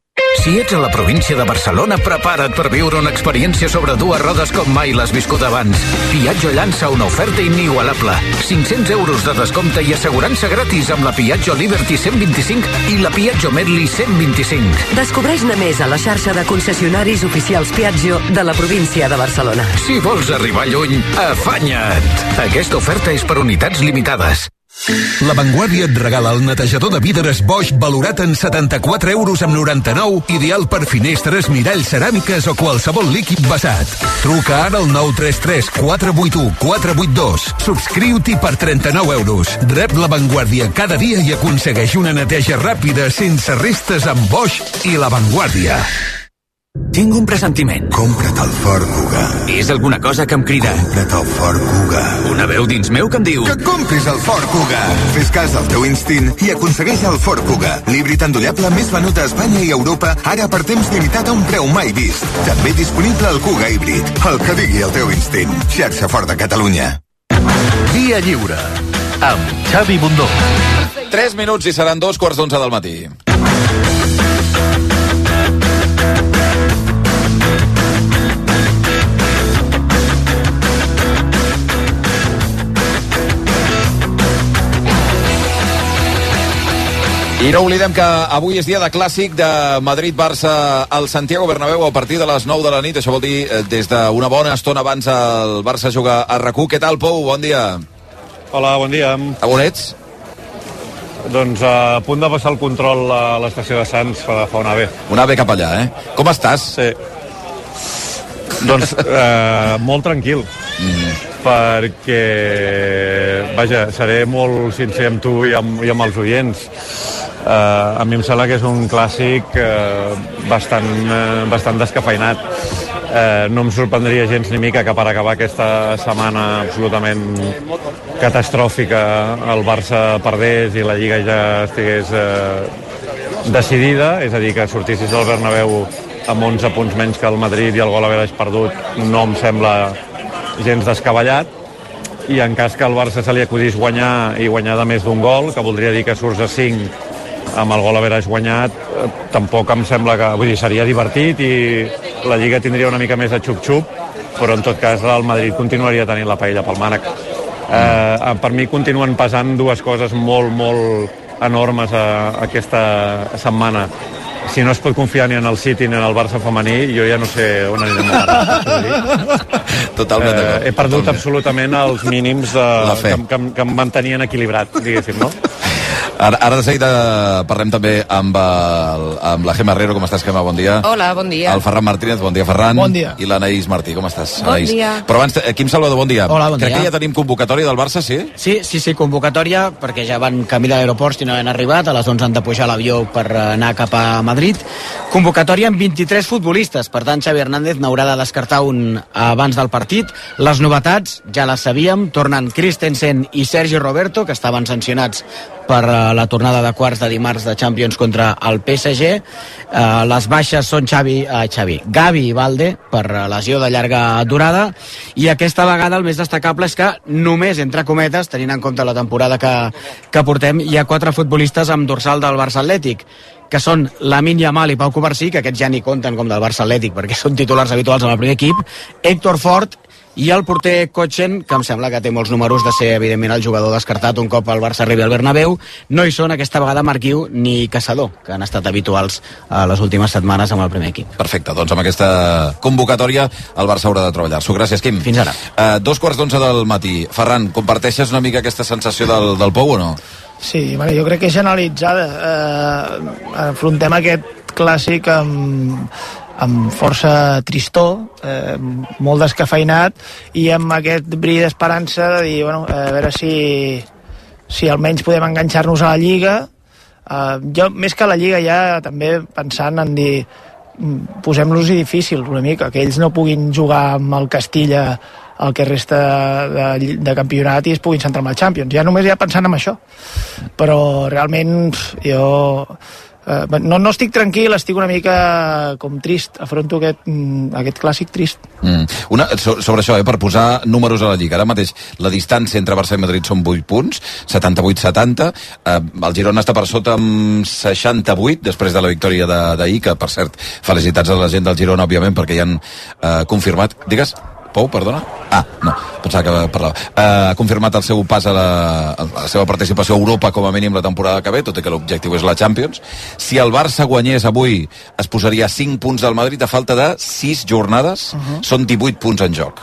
Si ets a la província de Barcelona, prepara't per viure una experiència sobre dues rodes com mai l'has viscut abans. Piaggio llança una oferta inigualable. cinc-cents euros de descompte i assegurança gratis amb la Piaggio Liberty cent vint-i-cinc i la Piaggio Medley cent vint-i-cinc. Descobreix-ne més a la xarxa de concessionaris oficials Piaggio de la província de Barcelona. Si vols arribar lluny, afanya't! Aquesta oferta és per unitats limitades. La Vanguardia et regala el netejador de vidres Bosch valorat en setanta-quatre euros amb noranta-nou, ideal per finestres, miralls, ceràmiques o qualsevol líquid vessat. Truca ara al nou tres tres quatre vuit u quatre vuit dos. Subscriu-t'hi per trenta-nou euros. Rep La Vanguardia cada dia i aconsegueix una neteja ràpida sense restes amb Bosch i La Vanguardia. Tinc un pressentiment. Compra't el Ford Kuga. És alguna cosa que em crida. Compra't el Ford Kuga. Una veu dins meu que em diu... Que compris el Ford Kuga. Fes cas al teu instint i aconsegueix el Ford Kuga. L'híbrid endollable més venut a Espanya i Europa, ara per temps limitat a un preu mai vist. També disponible el Kuga híbrid. El que digui el teu instint. Xarxa Ford de Catalunya. Via Lliure, amb Xavi Bundó. Tres minuts i seran dos quarts d'onze del matí. I no oblidem que avui és dia de clàssic de Madrid-Barça al Santiago Bernabéu a partir de les nou de la nit. Això vol dir des d'una bona estona abans el Barça juga a RAC u. Què tal, Pou? Bon dia. Hola, bon dia. A on ets? Doncs a punt de passar el control a l'estació de Sants per agafar un AVE. Un AVE cap allà, eh? Com estàs? Sí. Doncs eh, molt tranquil. Mm. Perquè, vaja, seré molt sincer amb tu i amb, i amb els oients. Uh, a mi em sembla que és un clàssic uh, bastant, uh, bastant descafeinat. Uh, no em sorprendria gens ni mica que per acabar aquesta setmana absolutament catastròfica el Barça perdés i la Lliga ja estigués uh, decidida, és a dir, que sortissis del Bernabéu amb onze punts menys que el Madrid i el gol haver perdut no em sembla gens descabellat, i en cas que al Barça se li acudís guanyar i guanyar de més d'un gol, que voldria dir que surts a cinc amb el gol haver guanyat, eh, tampoc em sembla que... Vull dir, seria divertit i la Lliga tindria una mica més de xup-xup, però en tot cas el Madrid continuaria tenint la paella pel mànec. Eh, per mi continuen pesant dues coses molt, molt enormes a, a aquesta setmana. Si no es pot confiar ni en el City ni en el Barça femení, jo ja no sé on anirem a parar. Totalment d'acord. Eh, he perdut totalment. absolutament els mínims de, que, que, que em mantenien equilibrat, diguéssim, no? Ara, ara de seguida parlem també amb, el, amb la Gemma Herrero. Com estàs, Gemma? Bon dia. Hola, bon dia. El Ferran Martínez. Bon dia, Ferran. Bon dia. I l'Anaïs Martí. Com estàs, Bon Anaïs? dia. Però abans, Quim Salvador, bon dia. Hola, bon Crec dia. que ja tenim convocatòria del Barça, sí? Sí, sí, sí, convocatòria, perquè ja van camí de l'aeroport i no han arribat. A les onze han de pujar a l'avió per anar cap a Madrid. Convocatòria amb vint-i-tres futbolistes. Per tant, Xavi Hernández n'haurà de descartar un abans del partit. Les novetats, ja les sabíem. Tornen Christensen i Sergi Roberto, que estaven sancionats per la tornada de quarts de dimarts de Champions contra el P S G. Uh, les baixes són Xavi, uh, Xavi, Gavi i Valde per lesió de llarga durada, i aquesta vegada el més destacable és que només, entre cometes, tenint en compte la temporada que, que portem, hi ha quatre futbolistes amb dorsal del Barça Atlètic, que són Lamine Yamal i Pau Covarsí, que aquests ja ni compten com del Barça Atlètic perquè són titulars habituals en el primer equip, Héctor Fort i el porter Kochen, que em sembla que té molts números de ser, evidentment, el jugador descartat un cop el Barça arribi al Bernabéu. No hi són aquesta vegada Marquiu ni Caçador, que han estat habituals a les últimes setmanes amb el primer equip. Perfecte, doncs amb aquesta convocatòria el Barça haurà de treballar-s'ho. Gràcies, Quim. Fins ara. Uh, dos quarts d'onze del matí. Ferran, comparteixes una mica aquesta sensació del, del Pou o no? Sí, bueno, jo crec que és generalitzada. Eh, afrontem aquest clàssic amb, amb força tristor, eh, molt descafeinat, i amb aquest bri d'esperança de dir, bueno, a veure si, si almenys podem enganxar-nos a la Lliga. Eh, jo, més que a la Lliga, ja també pensant en dir, posem-los-hi difícil una mica, que ells no puguin jugar amb el Castilla el que resta de, de campionat i es puguin centrar en el Champions. Ja només ja pensant en això. Però realment jo eh, no, no estic tranquil, estic una mica com trist. Afronto aquest, aquest clàssic trist. Mm. Una, so, sobre això, eh, per posar números a la Lliga. Ara mateix la distància entre Barça i Madrid són vuit punts, setanta-vuit setanta. Eh, el Girona està per sota amb seixanta-vuit, després de la victòria d'ahir, que per cert, felicitats a la gent del Girona, òbviament, perquè ja han eh, confirmat. Digues? Pou, perdona? Ah, no, pensava que parlava. Ha uh, confirmat el seu pas a la, a la seva participació a Europa com a mínim la temporada que ve, tot i que l'objectiu és la Champions. Si el Barça guanyés avui, es posaria a cinc punts del Madrid a falta de sis jornades. Uh-huh. Són divuit punts en joc.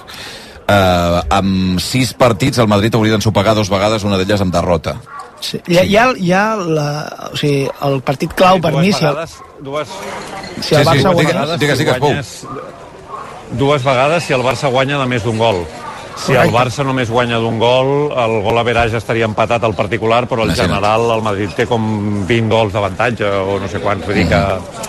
Uh, amb sis partits el Madrid hauria d'ensopegar dos vegades, una d'elles amb derrota. Sí. Hi, ha, hi, ha, hi ha la, o sigui, el partit clau sí, per mi... Vegades, si el, dues... si el sí, Barça sí, guanya... digues, digues, digues, Pou. Dues vegades si el Barça guanya de més d'un gol. Si el Barça només guanya d'un gol, el gol average estaria empatat al particular, però al general el Madrid té com vint gols d'avantatge o no sé quants. Vull dir que,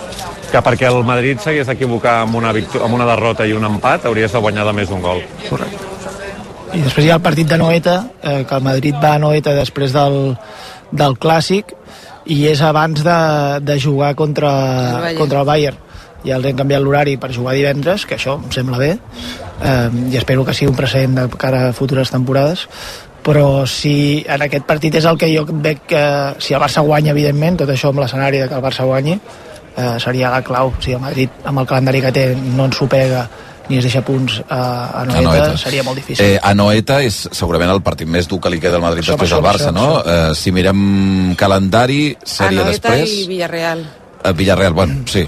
que perquè el Madrid s'hagués d'equivocar amb, una amb una derrota i un empat, hauries de guanyar de més d'un gol. Correcte. I després hi ha el partit de Noeta, eh, que el Madrid va a Noeta després del, del Clàssic, i és abans de, de jugar contra el, contra el Bayern. Ja els hem canviat l'horari per jugar divendres, que això em sembla bé, eh, i espero que sigui un precedent de cara a futures temporades. Però si en aquest partit és el que jo veig que si el Barça guanya, evidentment, tot això amb l'escenari de que el Barça guanyi, eh, seria la clau. Si el Madrid, amb el calendari que té, no ens supega ni es deixa punts a, a, Noeta, a Noeta, seria molt difícil. Eh, a Noeta és segurament el partit més dur que li queda al Madrid això, després del Barça, això, no? Això. Eh, si mirem calendari, sèrie Anoeta després... Anoeta i Villarreal. Villarreal, bueno, sí.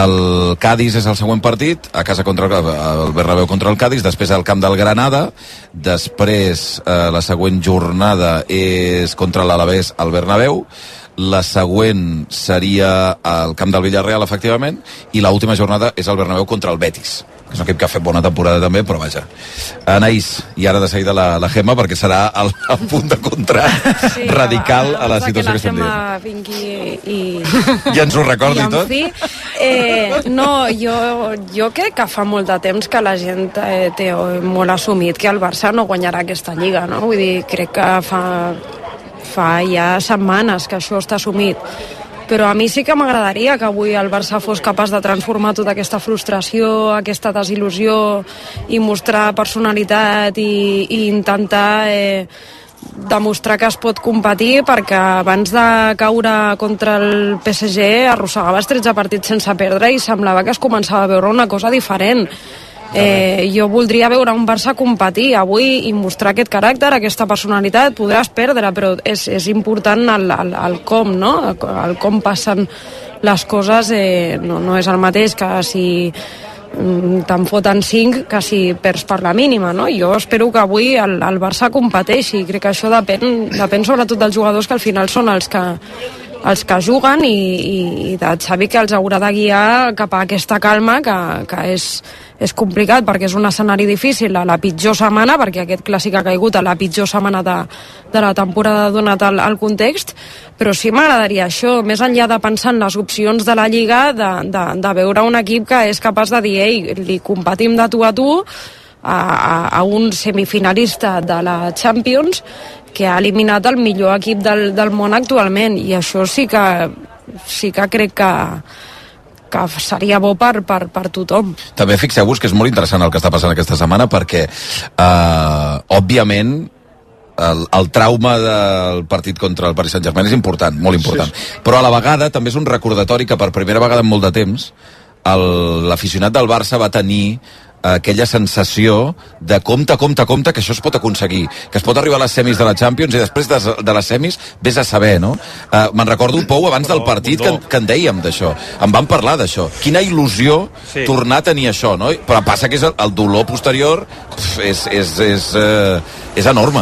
El Cádiz és el següent partit, a casa contra el Bernabéu contra el Cádiz, després al camp del Granada, després eh, la següent jornada és contra l'Alavés al Bernabéu, la següent seria al camp del Villarreal, efectivament, i l'última jornada és al Bernabéu contra el Betis, que és un equip que ha fet bona temporada també, però vaja. Anaïs, i ara de seguida la, la Gemma, perquè serà el, el punt de contrast sí, radical a, a, a la situació que, que estem dient. Vingui i... Ja ens ho recordi i tot? Eh, no, jo, jo crec que fa molt de temps que la gent eh, té molt assumit que el Barça no guanyarà aquesta Lliga, no? Vull dir, crec que fa, fa ja setmanes que això està assumit. Però a mi sí que m'agradaria que avui el Barça fos capaç de transformar tota aquesta frustració, aquesta desil·lusió i mostrar personalitat i, i intentar eh, demostrar que es pot competir, perquè abans de caure contra el P S G arrossegaves tretze partits sense perdre i semblava que es començava a veure una cosa diferent. Eh, jo voldria veure un Barça competir avui i mostrar aquest caràcter, aquesta personalitat. Podràs perdre, però és, és important el, el, el com, no? El, el com passen les coses. Eh, no, no és el mateix que si te'n foten cinc que si perds per la mínima, no? Jo espero que avui el, el Barça competeixi, crec que això depèn, depèn sobretot dels jugadors que al final són els que els que juguen i, i de Xavi, que els haurà de guiar cap a aquesta calma, que, que és, és complicat perquè és un escenari difícil a la pitjor setmana, perquè aquest clàssic ha caigut a la pitjor setmana de, de la temporada donat el, el context, però sí m'agradaria això, més enllà de pensar en les opcions de la Lliga, de, de, de veure un equip que és capaç de dir, ei, li competim de tu a tu a, a, a un semifinalista de la Champions que ha eliminat el millor equip del, del món actualment, i això sí que sí que crec que que seria bo per, per, per tothom. També fixeu-vos que és molt interessant el que està passant aquesta setmana, perquè eh, òbviament el, el trauma del partit contra el Paris Saint-Germain és important, molt important, sí, sí. Però a la vegada també és un recordatori que per primera vegada en molt de temps l'aficionat del Barça va tenir aquella sensació de compte, compte, compte, que això es pot aconseguir, que es pot arribar a les semis de la Champions i després de, de les semis vés a saber, no? Uh, me'n recordo, Pou, abans del partit que, que en dèiem d'això, en vam parlar d'això, quina il·lusió sí. tornar a tenir això, no? Però passa que és el, el dolor posterior pf, és, és, és, uh, és enorme.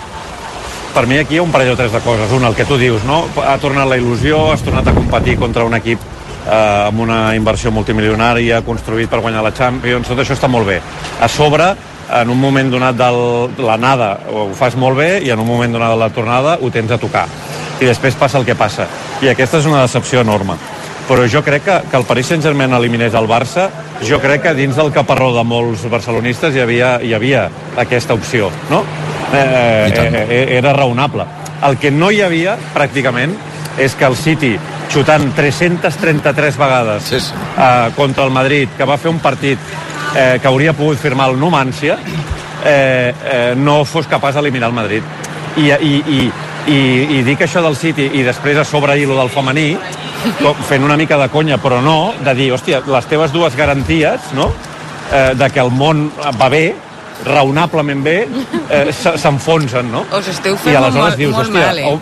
Per mi aquí hi ha un parell o tres de coses. Un, el que tu dius, no? Ha tornat la il·lusió, has tornat a competir contra un equip eh, amb una inversió multimilionària, construït per guanyar la Champions, tot això està molt bé. A sobre, en un moment donat de l'anada ho fas molt bé i en un moment donat de la tornada ho tens a tocar. I després passa el que passa. I aquesta és una decepció enorme. Però jo crec que, que el Paris Saint-Germain eliminés el Barça, jo crec que dins del caparró de molts barcelonistes hi havia, hi havia aquesta opció, no? Eh, eh, era raonable. El que no hi havia, pràcticament, és que el City, xutant tres-centes trenta-tres vegades sí, sí. Eh, contra el Madrid, que va fer un partit eh, que hauria pogut firmar el Numancia, eh, eh, no fos capaç d'eliminar el Madrid. I, i, i, i, i dic això del City i després a sobre hilo del femení, fent una mica de conya, però no, de dir, hòstia, les teves dues garanties, no?, eh, de que el món va bé, raonablement bé, eh, s'enfonsen, no? Us esteu fent molt, dius, molt hòstia, mal, eh?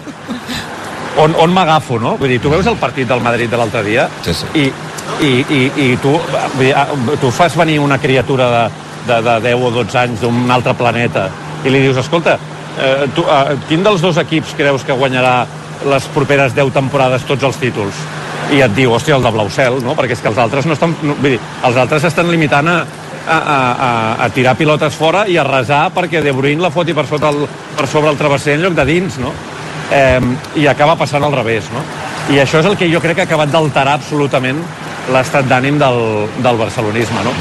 On, on, on m'agafo, no? Vull dir, tu veus el partit del Madrid de l'altre dia sí, sí. i, i, i, i tu, vull dir, tu fas venir una criatura de, de, de deu o dotze anys d'un altre planeta i li dius, escolta, eh, tu, eh, quin dels dos equips creus que guanyarà les properes deu temporades tots els títols? I et diu, hòstia, el de Blaucel, no? Perquè és que els altres no estan... No, vull dir, els altres estan limitant a A, a, a tirar pilotes fora i a resar perquè De Bruyne la foti per, sota el, per sobre el travesser en lloc de dins, no? Eh, i acaba passant al revés, no? I això és el que jo crec que ha acabat d'alterar absolutament l'estat d'ànim del, del barcelonisme, no?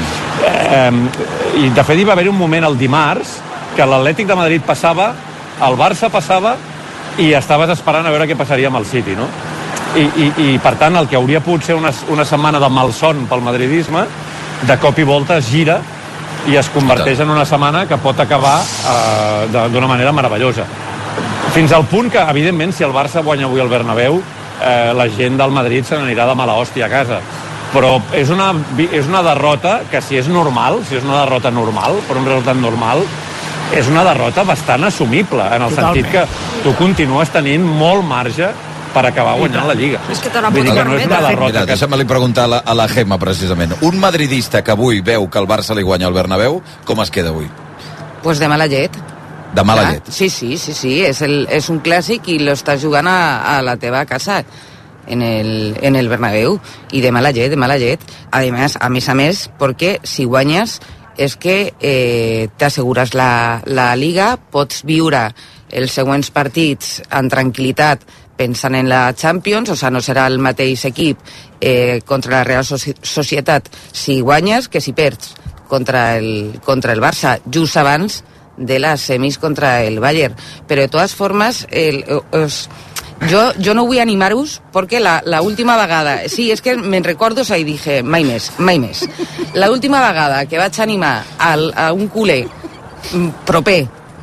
Eh, i de fet hi va haver un moment el dimarts que l'Atlètic de Madrid passava, el Barça passava i estaves esperant a veure què passaria amb el City, no? I, i, i per tant el que hauria pogut ser una, una setmana de malson pel madridisme, de cop i volta es gira i es converteix en una setmana que pot acabar eh, d'una manera meravellosa. Fins al punt que, evidentment, si el Barça guanya avui al Bernabéu, eh, la gent del Madrid se n'anirà de mala hòstia a casa. Però és una, és una derrota que, si és normal, si és una derrota normal, per un resultat normal, és una derrota bastant assumible, en el Totalment. sentit que tu continues tenint molt marge per acabar guanyant la Lliga. És que te la pots permetre. No Mira, deixa'm-li preguntar a la, a la Gemma, precisament. Un madridista que avui veu que el Barça li guanya al Bernabéu, com es queda avui? Pues de mala llet. De mala Clar. llet? Sí, sí, sí, sí. És, el, és un clàssic i lo estàs jugant a, a la teva casa, en el, en el Bernabéu. I de mala llet, de mala llet. Además, a més a més, perquè si guanyes és que eh, t'assegures la, la Liga, pots viure els següents partits en tranquil·litat pensant en la Champions, o sigui, no serà el mateix equip eh, contra la Real Societat si guanyes que si perds contra el, contra el Barça, just abans de les semis contra el Bayern. Però de totes formes, el, es, jo, jo no vull animar-vos perquè la, la última vegada, sí, és que me'n recordo i dije, mai més, mai més. La última vegada que vaig animar al, a un culer proper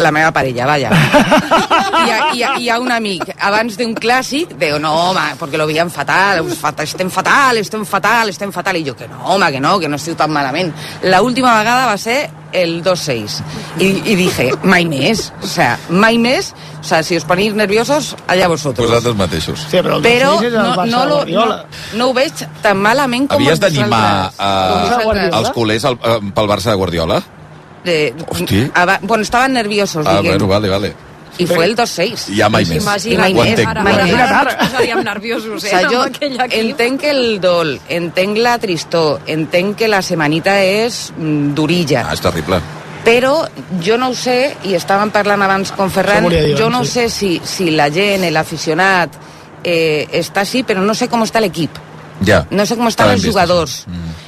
la meva parella, vaja. Hi ha, hi, ha, hi ha un amic, abans d'un clàssic, diu, no, home, perquè lo veiem fatal, estem fatal, estem fatal, estem fatal, i jo, que no, home, que no, que no estiu tan malament. La última vegada va ser el dos seis, i, i dije, mai més, o sea, mai més, o sea, si os ponéis nerviosos, allá vosotros. Vosaltres mateixos. Sí, però el però dos seis és el no, Barça no, de lo, Guardiola. no, no ho veig tan malament com Havies d'animar vosaltres. uh, els culers al, uh, pel Barça de Guardiola? De, Hosti. aba, bueno, estaven nerviosos, Ah, diguem. bueno, vale, vale. I fue el dos seis. Ja mai més. Imagina't, Ho entenc. ara, mai ara, més. ara, ara ens posaríem nerviosos, eh, O sea, jo amb aquell equip. entenc el dol, entenc la tristor, entenc que la setmanita és mm, durilla. Ah, és terrible. Però jo no ho sé, i estàvem parlant abans con Ferran, dir, jo no sí. sé si, si la gent, l'aficionat, eh, està així, però no sé com està l'equip. Ja. No sé com estan Està els ben vist, jugadors.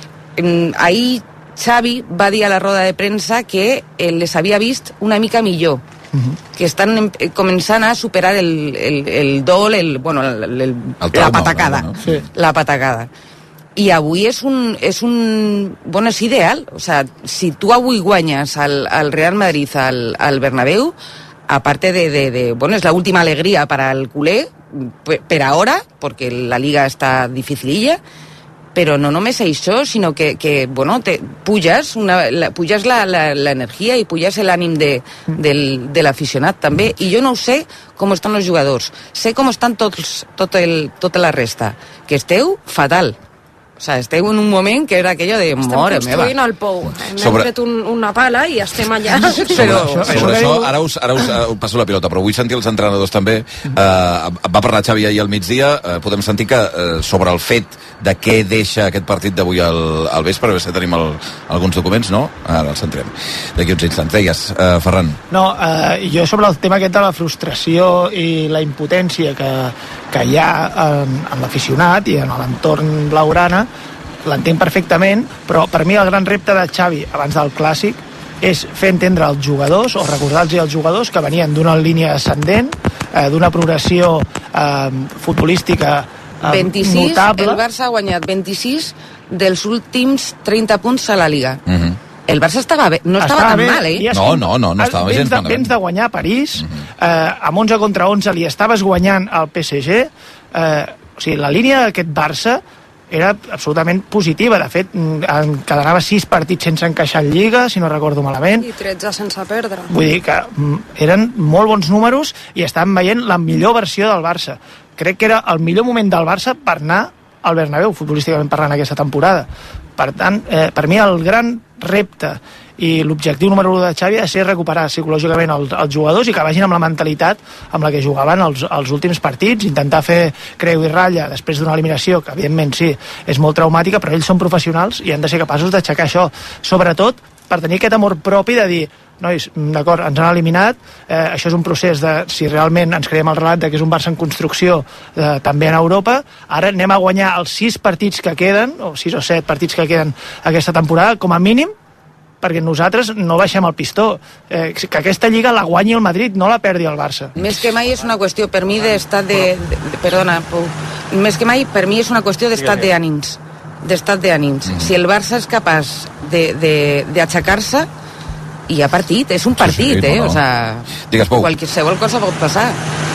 Mm. Ahir Xavi va dir a la roda de premsa que eh, les havia vist una mica millor, que estan em, eh, començant a superar el, el, el dol, el, bueno, el, el, El la trauma, patacada. no? Sí. La patacada. I avui és un, és un... Bueno, és ideal. O sea, si tu avui guanyes al, al Real Madrid, al, al Bernabéu, aparte de, de, de... Bueno, es la última alegría para el culé, per, per ahora, porque la liga està dificililla, però no només això, sinó que, que bueno, te puges, una, la, puges la, la, la energia i puges l'ànim de, del, de l'aficionat també, i jo no ho sé com estan els jugadors, sé com estan tots, tot el, tota la resta, que esteu fatal. O sea, esteu en un moment que era aquello de Estem mare meva. construint el pou. Hem Sobre- tret un, una pala i estem allà. Sobre, Però- sobre això això, diu- ara us, ara us uh, passo la pilota, però vull sentir els entrenadors també. Uh, va parlar Xavi ahir al migdia, uh, podem sentir que uh, sobre el fet de què deixa aquest partit d'avui al, al vespre, a veure si tenim el, alguns documents, no? Ara els centrem. D'aquí uns instants. Deies, uh, Ferran. No, eh, jo sobre el tema aquest de la frustració i la impotència que, que hi ha en, en l'aficionat i en l'entorn blaugrana, l'entenc perfectament, però per mi el gran repte de Xavi abans del Clàssic és fer entendre als jugadors o recordar-los als jugadors que venien d'una línia ascendent, eh, d'una progressió eh, futbolística eh, vint-i-sis, notable. el Barça ha guanyat vint-i-sis dels últims trenta punts a la Liga. Uh -huh. El Barça estava bé, no estava, tan bé, mal, i eh? és No, que no, no, no estava vens gens de, malament. vens de guanyar a París, eh, amb onze contra onze li estaves guanyant al P S G, eh, o sigui, la línia d'aquest Barça era absolutament positiva. De fet, encadenava sis partits sense encaixar en Lliga, si no recordo malament. I tretze sense perdre. Vull dir que mm, eren molt bons números i estàvem veient la millor versió del Barça. Crec que era el millor moment del Barça per anar al Bernabéu, futbolísticament parlant, aquesta temporada. Per tant, eh, per mi el gran repte i l'objectiu número u de Xavi ha de ser recuperar psicològicament els, els jugadors i que vagin amb la mentalitat amb la que jugaven els, els últims partits, intentar fer creu i ratlla després d'una eliminació, que evidentment sí, és molt traumàtica, però ells són professionals i han de ser capaços d'aixecar això, sobretot per tenir aquest amor propi de dir, nois, d'acord, ens han eliminat, eh, això és un procés de, si realment ens creiem el relat de que és un Barça en construcció eh, també en Europa, ara anem a guanyar els sis partits que queden, o sis o set partits que queden aquesta temporada, com a mínim, perquè nosaltres no baixem el pistó. Eh, que aquesta Lliga la guanyi el Madrid, no la perdi el Barça. Més que mai és una qüestió, per mi, d'estat de, de, de... Perdona, Pou. Més que mai, per mi és una qüestió d'estat d'ànims. D'estat d'ànims. Mm. Si el Barça és capaç d'aixecar-se, hi ha partit, és un partit, sí, sí, eh? no, no. O sea, Digues, Pou. qualsevol cosa pot passar.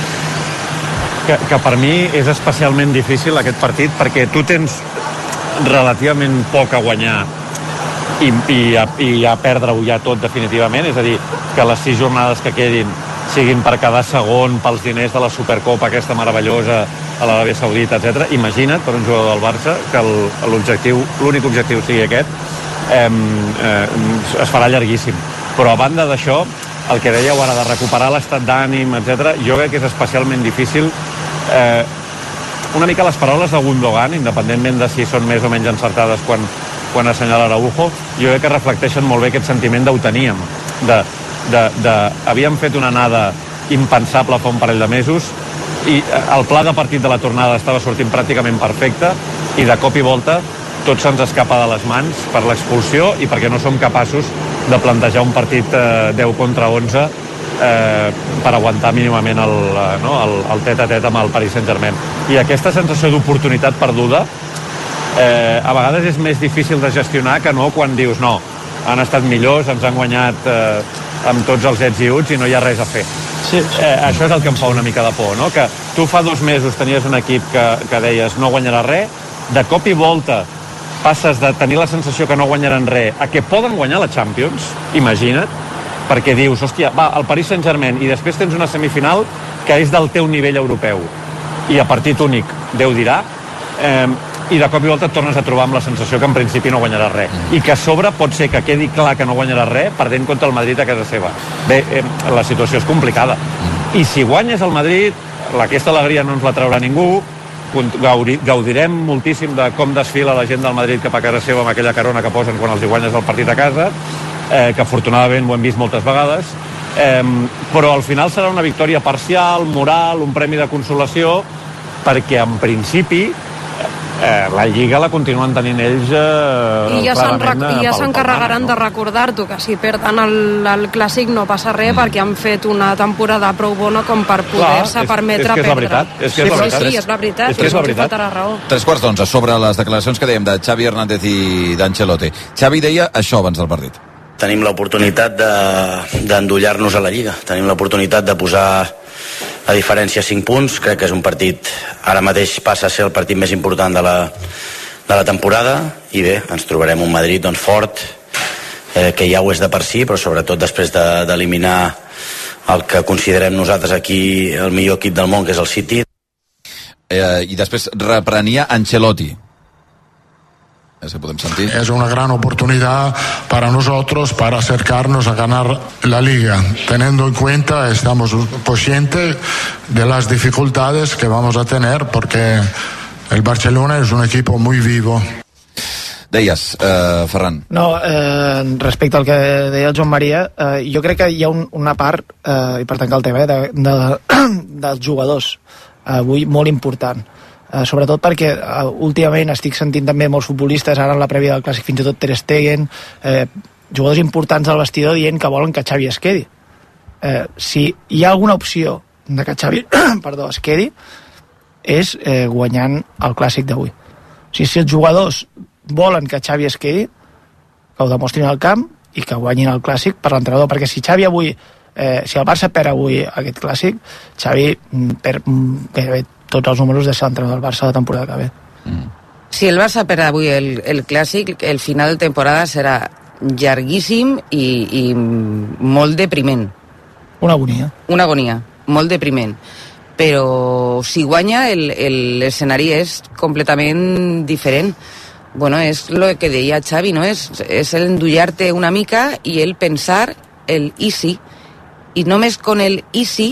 Que, que per mi és especialment difícil aquest partit perquè tu tens relativament poc a guanyar i, i, a, i a perdre-ho ja tot definitivament, és a dir, que les sis jornades que quedin siguin per quedar segon pels diners de la Supercopa aquesta meravellosa a l'Aràbia Saudita, etcètera. Imagina't per un jugador del Barça que l'objectiu, l'únic objectiu sigui aquest, eh, eh, es farà llarguíssim. Però a banda d'això, el que dèieu ara de recuperar l'estat d'ànim, etcètera, jo crec que és especialment difícil. Eh, una mica les paraules de Gundogan, independentment de si són més o menys encertades quan, quan assenyala Araujo, jo crec que reflecteixen molt bé aquest sentiment d'ho teníem, de, de, de, havíem fet una anada impensable fa un parell de mesos i el pla de partit de la tornada estava sortint pràcticament perfecte i de cop i volta tot se'ns escapa de les mans per l'expulsió i perquè no som capaços de plantejar un partit eh, deu contra onze eh, per aguantar mínimament el, eh, no, el, el tet-a-tet amb el Paris Saint-Germain. I aquesta sensació d'oportunitat perduda eh, a vegades és més difícil de gestionar que no quan dius no, han estat millors, ens han guanyat eh, amb tots els ets i uts i no hi ha res a fer. Sí, sí. Eh, això és el que em fa una mica de por, no? Que tu fa dos mesos tenies un equip que, que deies no guanyarà res, de cop i volta passes de tenir la sensació que no guanyaran res a que poden guanyar la Champions, imagina't, perquè dius, hòstia, va, el Paris Saint-Germain, i després tens una semifinal que és del teu nivell europeu, i a partit únic, Déu dirà, eh, i de cop i volta et tornes a trobar amb la sensació que en principi no guanyaràs res, i que a sobre pot ser que quedi clar que no guanyaràs res perdent contra el Madrid a casa seva. Bé, eh, la situació és complicada, i si guanyes el Madrid, aquesta alegria no ens la traurà ningú, gaudirem moltíssim de com desfila la gent del Madrid cap a casa seva amb aquella carona que posen quan els hi guanyes el partit a casa, eh, que afortunadament ho hem vist moltes vegades, eh, però al final serà una victòria parcial, moral, un premi de consolació, perquè en principi eh, la Lliga la continuen tenint ells eh, i ja clarament s'encarregaran no? de recordar-t'ho, que si perden el, el Clàssic no passa res, mm. perquè han fet una temporada prou bona com per poder-se permetre és, és perdre. És que és la veritat. Sí, sí, és la veritat. És que és la veritat. Raó. Tres quarts d'onze, sobre les declaracions que dèiem de Xavi Hernández i d'Ancelotti. Xavi deia això abans del partit. Tenim l'oportunitat de, d'endollar-nos a la Lliga. Tenim l'oportunitat de posar a diferència cinc punts. Crec que és un partit, ara mateix passa a ser el partit més important de la, de la temporada, i bé, ens trobarem un Madrid doncs, fort, eh, que ja ho és de per si, però sobretot després de, d'eliminar el que considerem nosaltres aquí el millor equip del món, que és el City. Eh, I després reprenia Ancelotti. Eso podemos sentir. Es una gran oportunidad para nosotros para acercarnos a ganar la Liga, teniendo en cuenta, estamos conscientes de las dificultades que vamos a tener, porque el Barcelona es un equipo muy vivo. Deies, eh, Ferran. No, eh, respecte al que deia el Joan Maria, eh, jo crec que hi ha un, una part, eh, i per tancar el tema, eh, de, de, dels jugadors avui molt important. Uh, sobretot perquè uh, últimament estic sentint també molts futbolistes, ara en la prèvia del Clàssic fins i tot Ter Stegen, eh, jugadors importants al vestidor dient que volen que Xavi es quedi. Eh, si hi ha alguna opció de que Xavi perdó, es quedi, és eh, guanyant el Clàssic d'avui. O sigui, si els jugadors volen que Xavi es quedi, que ho demostrin al camp i que guanyin el Clàssic per l'entrenador, perquè si Xavi avui eh, si el Barça perd avui aquest Clàssic, Xavi perd gairebé tots els números de ser l'entrenador del Barça la temporada que ve. Mm. Si el Barça perd avui el, el Clàssic, el final de temporada serà llarguíssim i, i molt depriment. Una agonia. Una agonia, molt depriment. Però si guanya, l'escenari és completament diferent. Bueno, és el que deia Xavi, no? És, és el endullar-te una mica i el pensar el easy. I només con el easy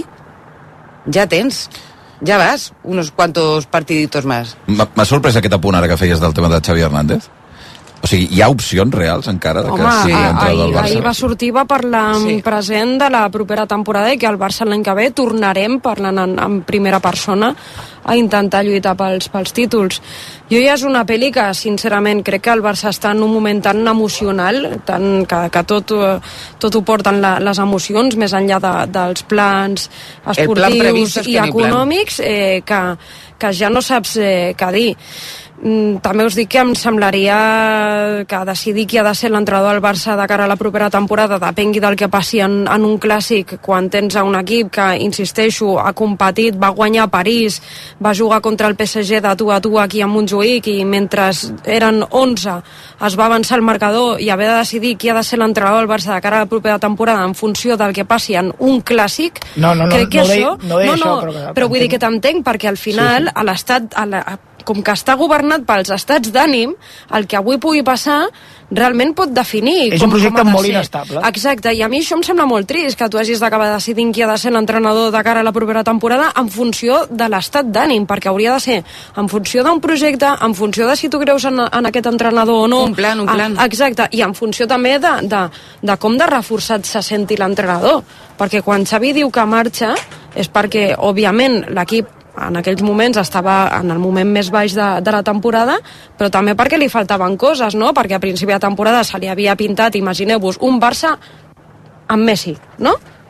ja tens... Ja vas, unos cuantos partiditos más. M'ha sorprès aquest apunt ara que feies del tema de Xavi Hernández. O sigui, hi ha opcions reals encara de que Home, sigui entrada del Barça? Ahir va sortir, va parlar en sí. present de la propera temporada i que el Barça l'any que ve tornarem parlant en, en primera persona a intentar lluitar pels, pels títols. Jo ja és una pel·li que, sincerament, crec que el Barça està en un moment tan emocional, tan, que, que tot, tot ho porten la, les emocions, més enllà de, dels plans esportius plan i econòmics, eh, que, que ja no saps eh, què dir. També us dic que em semblaria que decidir qui ha de ser l'entrenador del Barça de cara a la propera temporada depengui del que passi en, en un clàssic, quan tens un equip que, insisteixo, ha competit, va guanyar a París, va jugar contra el P S G de tu a tu aquí a Montjuïc, i mentre eren onze es va avançar el marcador, i haver de decidir qui ha de ser l'entrenador del Barça de cara a la propera temporada en funció del que passi en un clàssic, no, no, no, crec que no això... Deia, no, deia no, no, això, però, però vull dir que t'entenc, perquè al final, sí, sí. a l'estat... A la, a, com que està governat pels estats d'ànim, el que avui pugui passar realment pot definir... És com, un projecte com molt ser. inestable. Exacte, i a mi això em sembla molt trist, que tu hagis d'acabar decidint qui ha de ser l'entrenador de cara a la propera temporada en funció de l'estat d'ànim, perquè hauria de ser en funció d'un projecte, en funció de si tu creus en, en aquest entrenador o no. Un plan, un plan. A, exacte, i en funció també de, de, de com de reforçat se senti l'entrenador, perquè quan Xavi diu que marxa és perquè, òbviament, l'equip en aquells moments estava en el moment més baix de, de la temporada, però també perquè li faltaven coses, no? Perquè a principi de temporada se li havia pintat, imagineu-vos, un Barça amb Messi, no?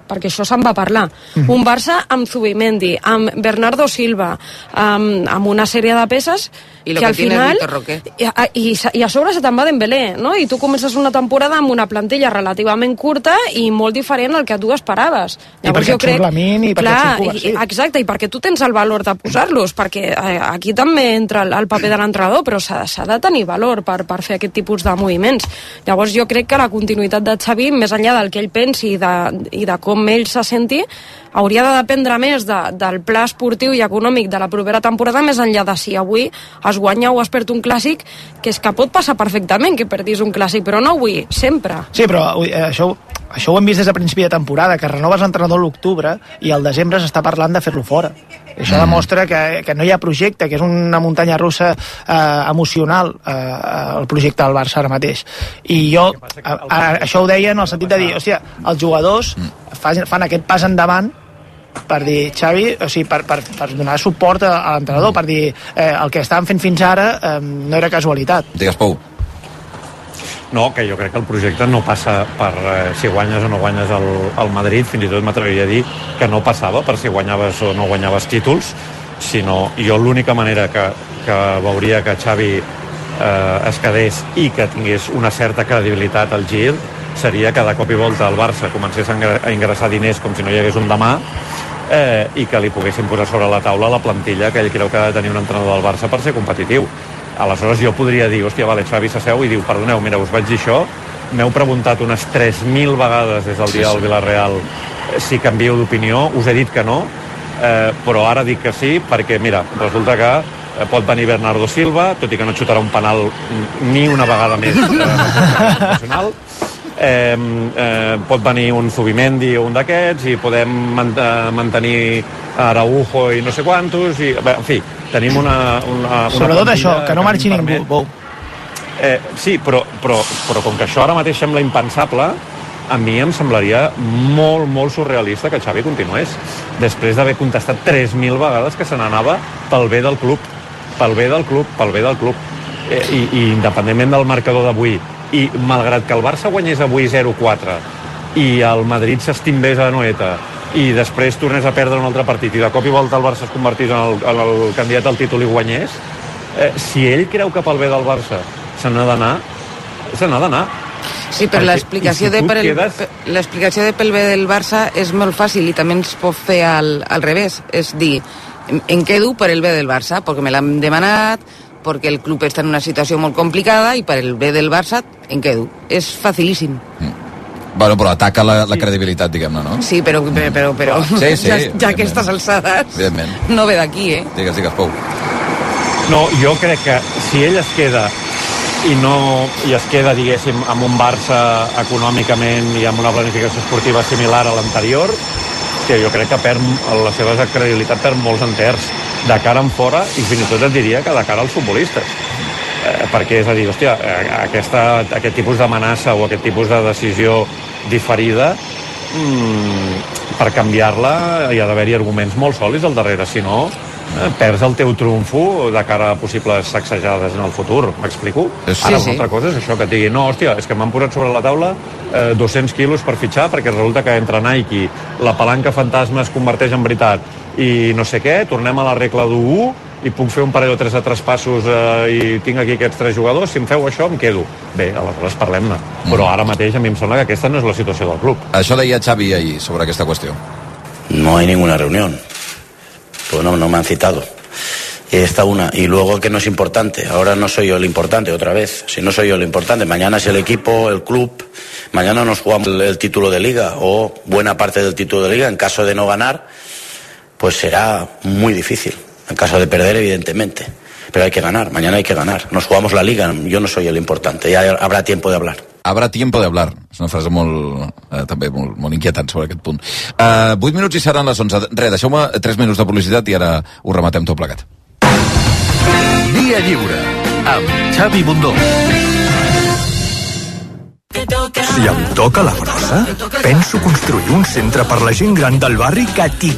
perquè això se'n va parlar. Mm. Un Barça amb Zubimendi, amb Bernardo Silva, amb, amb una sèrie de peces I lo que, que al final... I, i, I a sobre se te'n va Dembélé, no? I tu comences una temporada amb una plantilla relativament curta i molt diferent al que tu esperaves. I perquè et surt Lamine i perquè et surt Kovacic. I, exacte, i perquè tu tens el valor de posar-los, perquè eh, aquí també entra el, el paper de l'entrenador, però s'ha de tenir valor per, per fer aquest tipus de moviments. Llavors jo crec que la continuïtat de Xavi, més enllà del que ell pensi i de, i de com ell se senti, hauria de dependre més de, del pla esportiu i econòmic de la propera temporada, més enllà de si avui es guanya o es perd un clàssic, que és que pot passar perfectament que perdis un clàssic, però no avui, sempre. Sí, però eh, això, això ho hem vist des de principi de temporada, que renoves l'entrenador a l'octubre i al desembre s'està parlant de fer-lo fora. Això demostra que, que no hi ha projecte, que és una muntanya russa eh, emocional, eh, el projecte del Barça ara mateix. I jo, a, a, això ho deia en el sentit de dir, hòstia, els jugadors fan, fan aquest pas endavant per dir, Xavi, o sigui, per, per, per donar suport a, a l'entrenador, per dir, eh, el que estàvem fent fins ara eh, no era casualitat. Digues, Pou. No, que jo crec que el projecte no passa per eh, si guanyes o no guanyes el, el Madrid, fins i tot m'atreviria a dir que no passava per si guanyaves o no guanyaves títols, sinó jo l'única manera que, que veuria que Xavi eh, es quedés i que tingués una certa credibilitat al gir seria que de cop i volta el Barça comencés a ingressar diners com si no hi hagués un demà, eh, i que li poguessin posar sobre la taula la plantilla que ell creu que ha de tenir un entrenador del Barça per ser competitiu. Aleshores jo podria dir, hòstia, vale, Xavi s'asseu i diu, perdoneu, mira, us vaig dir això, m'heu preguntat unes tres mil vegades des del dia del Villarreal si canvieu d'opinió, us he dit que no, eh, però ara dic que sí, perquè, mira, resulta que eh, pot venir Bernardo Silva, tot i que no xutarà un penal ni una vegada més nacional, eh, eh, pot venir un Zubimendi o un d'aquests, i podem mant mantenir Araujo i no sé quantos, i, bé, en fi, tenim una... una, una Sobretot això, que no marxi ningú, Bou. Eh, sí, però, però, però com que això ara mateix sembla impensable, a mi em semblaria molt, molt surrealista que Xavi continués, després d'haver contestat tres mil vegades que se n'anava pel bé del club, pel bé del club, pel bé del club. Eh, i, I independentment del marcador d'avui, i malgrat que el Barça guanyés avui zero quatre, i el Madrid s'estimbés a Noeta, i després tornés a perdre un altre partit, i de cop i volta el Barça es convertís en el, en el candidat al títol i guanyés, eh, si ell creu que pel bé del Barça se n'ha d'anar, se n'ha d'anar. Sí, però l'explicació de, per quedes... l'explicació de pel bé del Barça és molt fàcil i també ens pot fer al, al revés. És dir, em quedo per el bé del Barça, perquè me l'han demanat, perquè el club està en una situació molt complicada i per el bé del Barça em quedo. És facilíssim. Mm. Bueno, però ataca la, la credibilitat, diguem-ne, no? Sí, però, però, però sí, sí, ja, ja aquestes alçades no ve d'aquí, eh? Digues, digues, Pou. No, jo crec que si ell es queda i no i es queda, diguéssim, amb un Barça econòmicament i amb una planificació esportiva similar a l'anterior, que jo crec que perd la seva credibilitat per molts enters de cara en fora, i fins i tot et diria que de cara als futbolistes. Eh, perquè és a dir, hòstia, aquesta, aquest tipus d'amenaça o aquest tipus de decisió diferida, mmm, per canviar-la hi ha d'haver-hi arguments molt sòlids al darrere, si no eh, perds el teu triomfo de cara a possibles sacsejades en el futur, m'explico? Sí, Ara una sí. altra cosa és això, que et digui, no, hòstia, és que m'han posat sobre la taula eh, dos-cents quilos per fitxar, perquè resulta que entre Nike la palanca fantasma es converteix en veritat i no sé què, tornem a la regla d'u u i puc fer un parell o tres de traspassos eh, i tinc aquí aquests tres jugadors, si em feu això em quedo. Bé, aleshores parlem-ne. Mm. Però ara mateix a mi em sembla que aquesta no és la situació del club. Això deia Xavi ahir sobre aquesta qüestió. No hay ninguna reunión. Pues no, no me han citado. Esta una. Y luego que no es importante. Ahora no soy yo el importante, otra vez. Si no soy yo el importante, mañana es el equipo, el club. Mañana nos jugamos el, el título de liga o buena parte del título de liga. En caso de no ganar, pues será muy difícil. En caso de perder, evidentemente. Pero hay que ganar, mañana hay que ganar. Nos jugamos la liga, yo no soy el importante. Ya habrá tiempo de hablar. Habrá tiempo de hablar. És una frase molt, eh, també molt, molt inquietant sobre aquest punt. Uh, vuit minuts i seran les onze. Re, deixeu-me tres minuts de publicitat i ara ho rematem tot plegat. Via Lliure, amb Xavi Bundó. Si em toca la brossa, penso construir un centre per la gent gran del barri que t'hi...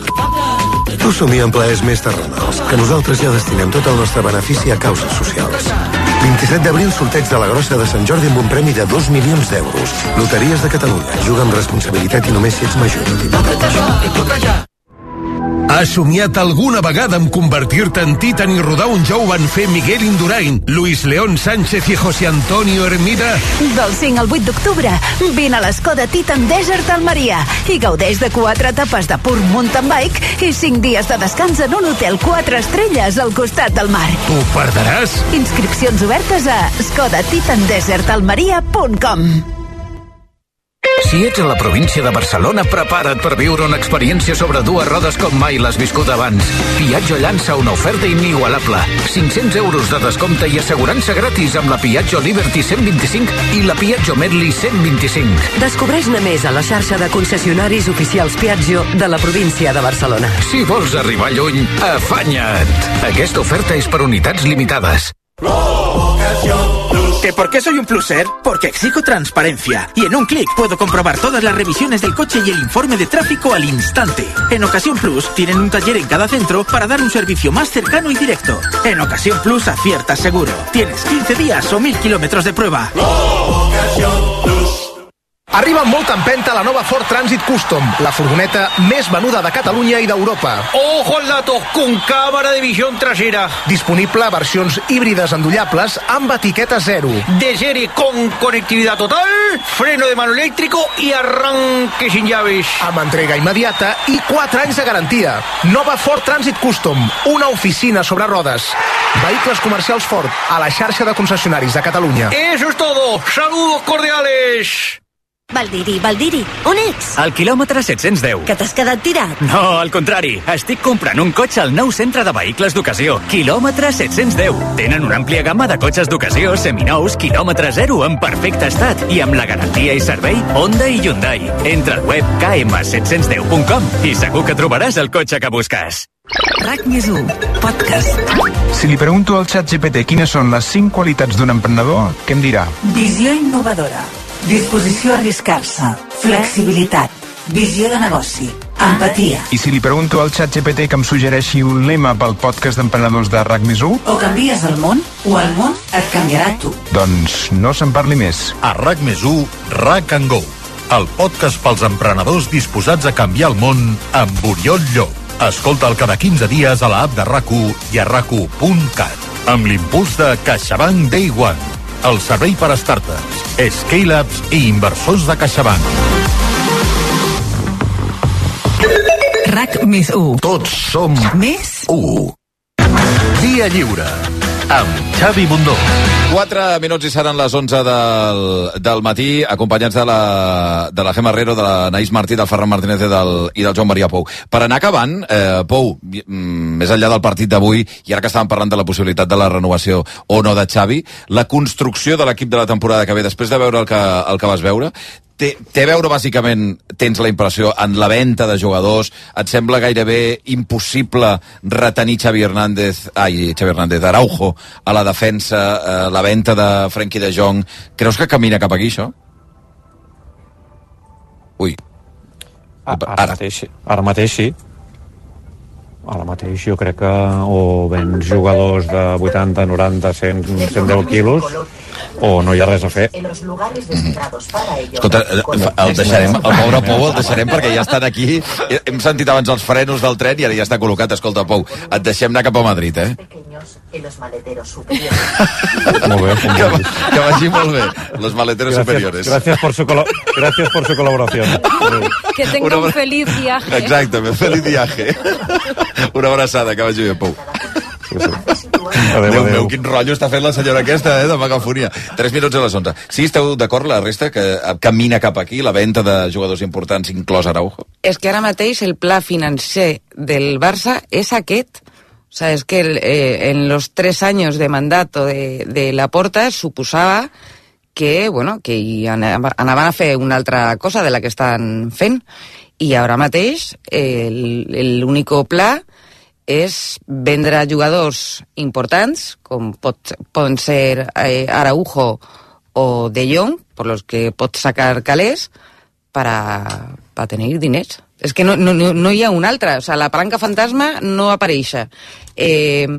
Tu somia en plaers més terrenals, que nosaltres ja destinem tot el nostre benefici a causes socials. vint-i-set d'abril, sorteig de la Grossa de Sant Jordi amb un premi de dos milions d'euros. Loteries de Catalunya. Juga amb responsabilitat i només si ets major. Has somiat alguna vegada amb convertir-te en Titan i rodar un jou van fer Miguel Indurain, Luis León Sánchez i José Antonio Hermida? Del cinc al vuit d'octubre, vine a l'Skoda Titan Desert Almeria i gaudeix de quatre etapes de pur mountain bike i cinc dies de descans en un hotel quatre estrelles al costat del mar. T'ho perdràs? Inscripcions obertes a skoda titan desert almeria punt com. Si ets a la província de Barcelona, prepara't per viure una experiència sobre dues rodes com mai l'has viscut abans. Piaggio llança una oferta inigualable. cinc-cents euros de descompte i assegurança gratis amb la Piaggio Liberty cent vint-i-cinc i la Piaggio Medley cent vint-i-cinc. Descobreix-ne més a la xarxa de concessionaris oficials Piaggio de la província de Barcelona. Si vols arribar lluny, afanya't! Aquesta oferta és per unitats limitades. ¿Que por qué soy un pluser? Porque exijo transparencia. Y en un clic puedo comprobar todas las revisiones del coche y el informe de tráfico al instante. En Ocasión Plus tienen un taller en cada centro para dar un servicio más cercano y directo. En Ocasión Plus aciertas seguro. Tienes quince días o mil kilómetros de prueba. Arriba amb molta empenta la nova Ford Transit Custom, la furgoneta més venuda de Catalunya i d'Europa. ¡Ojo al dato! Con cámara de visión trasera. Disponible a versions híbrides endollables amb etiqueta zero. De serie con conectividad total, freno de mano eléctrico y arranque sin llaves. Amb entrega immediata i quatre anys de garantia. Nova Ford Transit Custom, una oficina sobre rodes. Vehicles comercials Ford, a la xarxa de concessionaris de Catalunya. Eso es todo. Saludos cordiales. Valdiri, Valdiri, on ets? Al quilòmetre set-cents deu. Que t'has quedat tirat? No, al contrari. Estic comprant un cotxe al nou centre de vehicles d'ocasió. Quilòmetre set-cents deu. Tenen una àmplia gamma de cotxes d'ocasió, seminous, quilòmetre zero, en perfecte estat. I amb la garantia i servei Honda i Hyundai. Entra al web k m set cents deu punt com i segur que trobaràs el cotxe que busques. RAC més u, podcast. Si li pregunto al ChatGPT quines són les cinc qualitats d'un emprenedor, què em dirà? Visió innovadora, disposició a arriscar-se, flexibilitat, visió de negoci, empatia. I si li pregunto al ChatGPT que em suggereixi un lema pel podcast d'emprenedors de RAC més u? O canvies el món, o el món et canviarà tu. Doncs no se'n parli més. A RAC més u, RAC and Go, el podcast pels emprenedors disposats a canviar el món amb Oriol Llop. Escolta'l cada quinze dies a l'app de RAC u i a rac u punt cat. Amb l'impuls de CaixaBank Day One, el servei per a startups, scale-ups i inversors de CaixaBank. RAC més u. Tots som més u. Dia lliure, amb Xavi Bundó. Quatre minuts i seran les onze del, del matí, acompanyats de la, de la Gemma Herrero, de la Naís Martí, del Ferran Martínez i del, i del Joan Maria Pou. Per anar acabant, eh, Pou, més enllà del partit d'avui, i ara que estàvem parlant de la possibilitat de la renovació o no de Xavi, la construcció de l'equip de la temporada que ve, després de veure el que, el que vas veure, Té, té a veure, bàsicament, tens la impressió, en la venda de jugadors, et sembla gairebé impossible retenir Xavi Hernández, ai, Xavi Hernández, Araujo, a la defensa, eh, la venda de Frenkie de Jong. Creus que camina cap aquí, això? Ui. Ara, ara. Mateix, ara mateix sí. Ara mateix jo crec que o vens jugadors de vuitanta, noranta, cent, cent deu quilos o no hi ha res a fer. Mm. Escolta, el deixarem, el pobre Pou el deixarem perquè ja estan aquí. Hem sentit abans els frenos del tren i ara ja està col·locat. Escolta, Pou, et deixem anar cap a Madrid, eh? Molt bé, que, va, que vagi molt bé. Los maleteros gracias, superiores. Gracias por su, colo gracias por su colaboración. Que tenga un feliz viaje. Exacte, un feliz viaje. Una abraçada, que vagi bé, Pou. Sí, sí. Adéu, Déu adéu. meu, quin rotllo està fent la senyora aquesta, eh, de megafonia. Tres minuts a les onze. Sí, esteu d'acord, la resta, que camina cap aquí, la venda de jugadors importants, inclòs Araujo? És que ara mateix el pla financer del Barça és aquest. O sea, es que el, eh, en los tres años de mandato de, de Laporta suposava que, bueno, que hi anaven a fer una altra cosa de la que estan fent. I ara mateix l'únic pla és vendre jugadors importants, com pot, poden ser eh, Araujo o De Jong, por los que pot sacar calés, para, para tenir diners. És que no, no, no hi ha un altre, o sea, la palanca fantasma no apareix. Eh,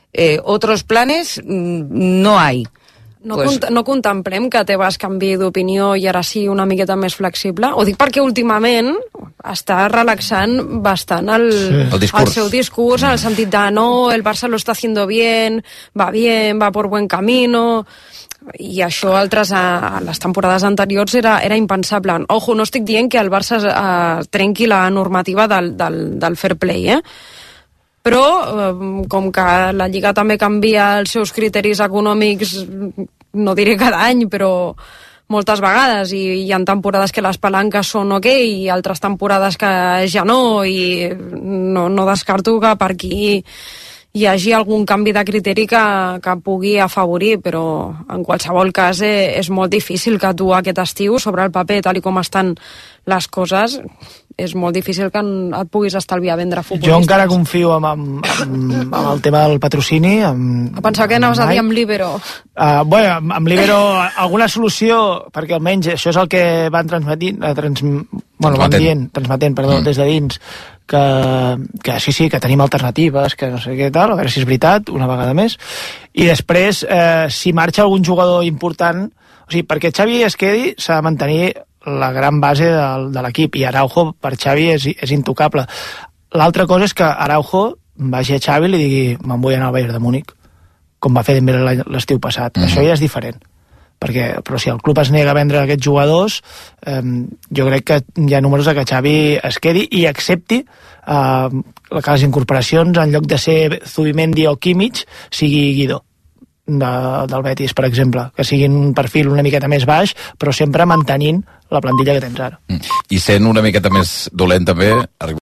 eh, otros planes no hay. No, pues... cont no contemplem que Tebas canvi d'opinió i ara sí una miqueta més flexible? Ho dic perquè últimament està relaxant bastant el, sí. el, el seu discurs, en el sentit de no, el Barça lo está haciendo bien, va bien, va por buen camino, i això altres a, a les temporades anteriors era, era impensable. Ojo, no estic dient que el Barça eh, trenqui la normativa del, del, del fair play, eh? Però eh, com que la Lliga també canvia els seus criteris econòmics, no diré cada any, però moltes vegades, i hi ha temporades que les palanques són ok i altres temporades que ja no, i no, no descarto que per aquí hi hagi algun canvi de criteri que, que pugui afavorir, però en qualsevol cas eh, és molt difícil que tu aquest estiu, sobre el paper, tal i com estan les coses, és molt difícil que et puguis estalviar a vendre futbolistes. Jo encara confio en, en, en, en el tema del patrocini. En, Pensava que anaves a dir amb Libero. Uh, bueno, amb, amb Libero alguna solució, perquè almenys això és el que van transmetint, uh, trans, bueno, van dient, transmetent, perdó, mm. des de dins, que, que sí, sí, que tenim alternatives, que no sé què tal, a veure si és veritat, una vegada més. I després, eh, si marxa algun jugador important, o sigui, perquè Xavi es quedi, s'ha de mantenir la gran base de, de l'equip, i Araujo per Xavi és, és intocable. L'altra cosa és que Araujo vagi a Xavi i li digui me'n vull anar al Bayern de Múnich, com va fer Dembélé l'estiu passat. Mm. Això ja és diferent. Perquè, però si el club es nega a vendre aquests jugadors, eh, jo crec que hi ha números de que Xavi es quedi i accepti eh, que les incorporacions, en lloc de ser Zubimendi o Kimmich, sigui Guido. De, del Betis, per exemple, que siguin un perfil una miqueta més baix, però sempre mantenint la plantilla que tens ara. I sent una miqueta més dolent també,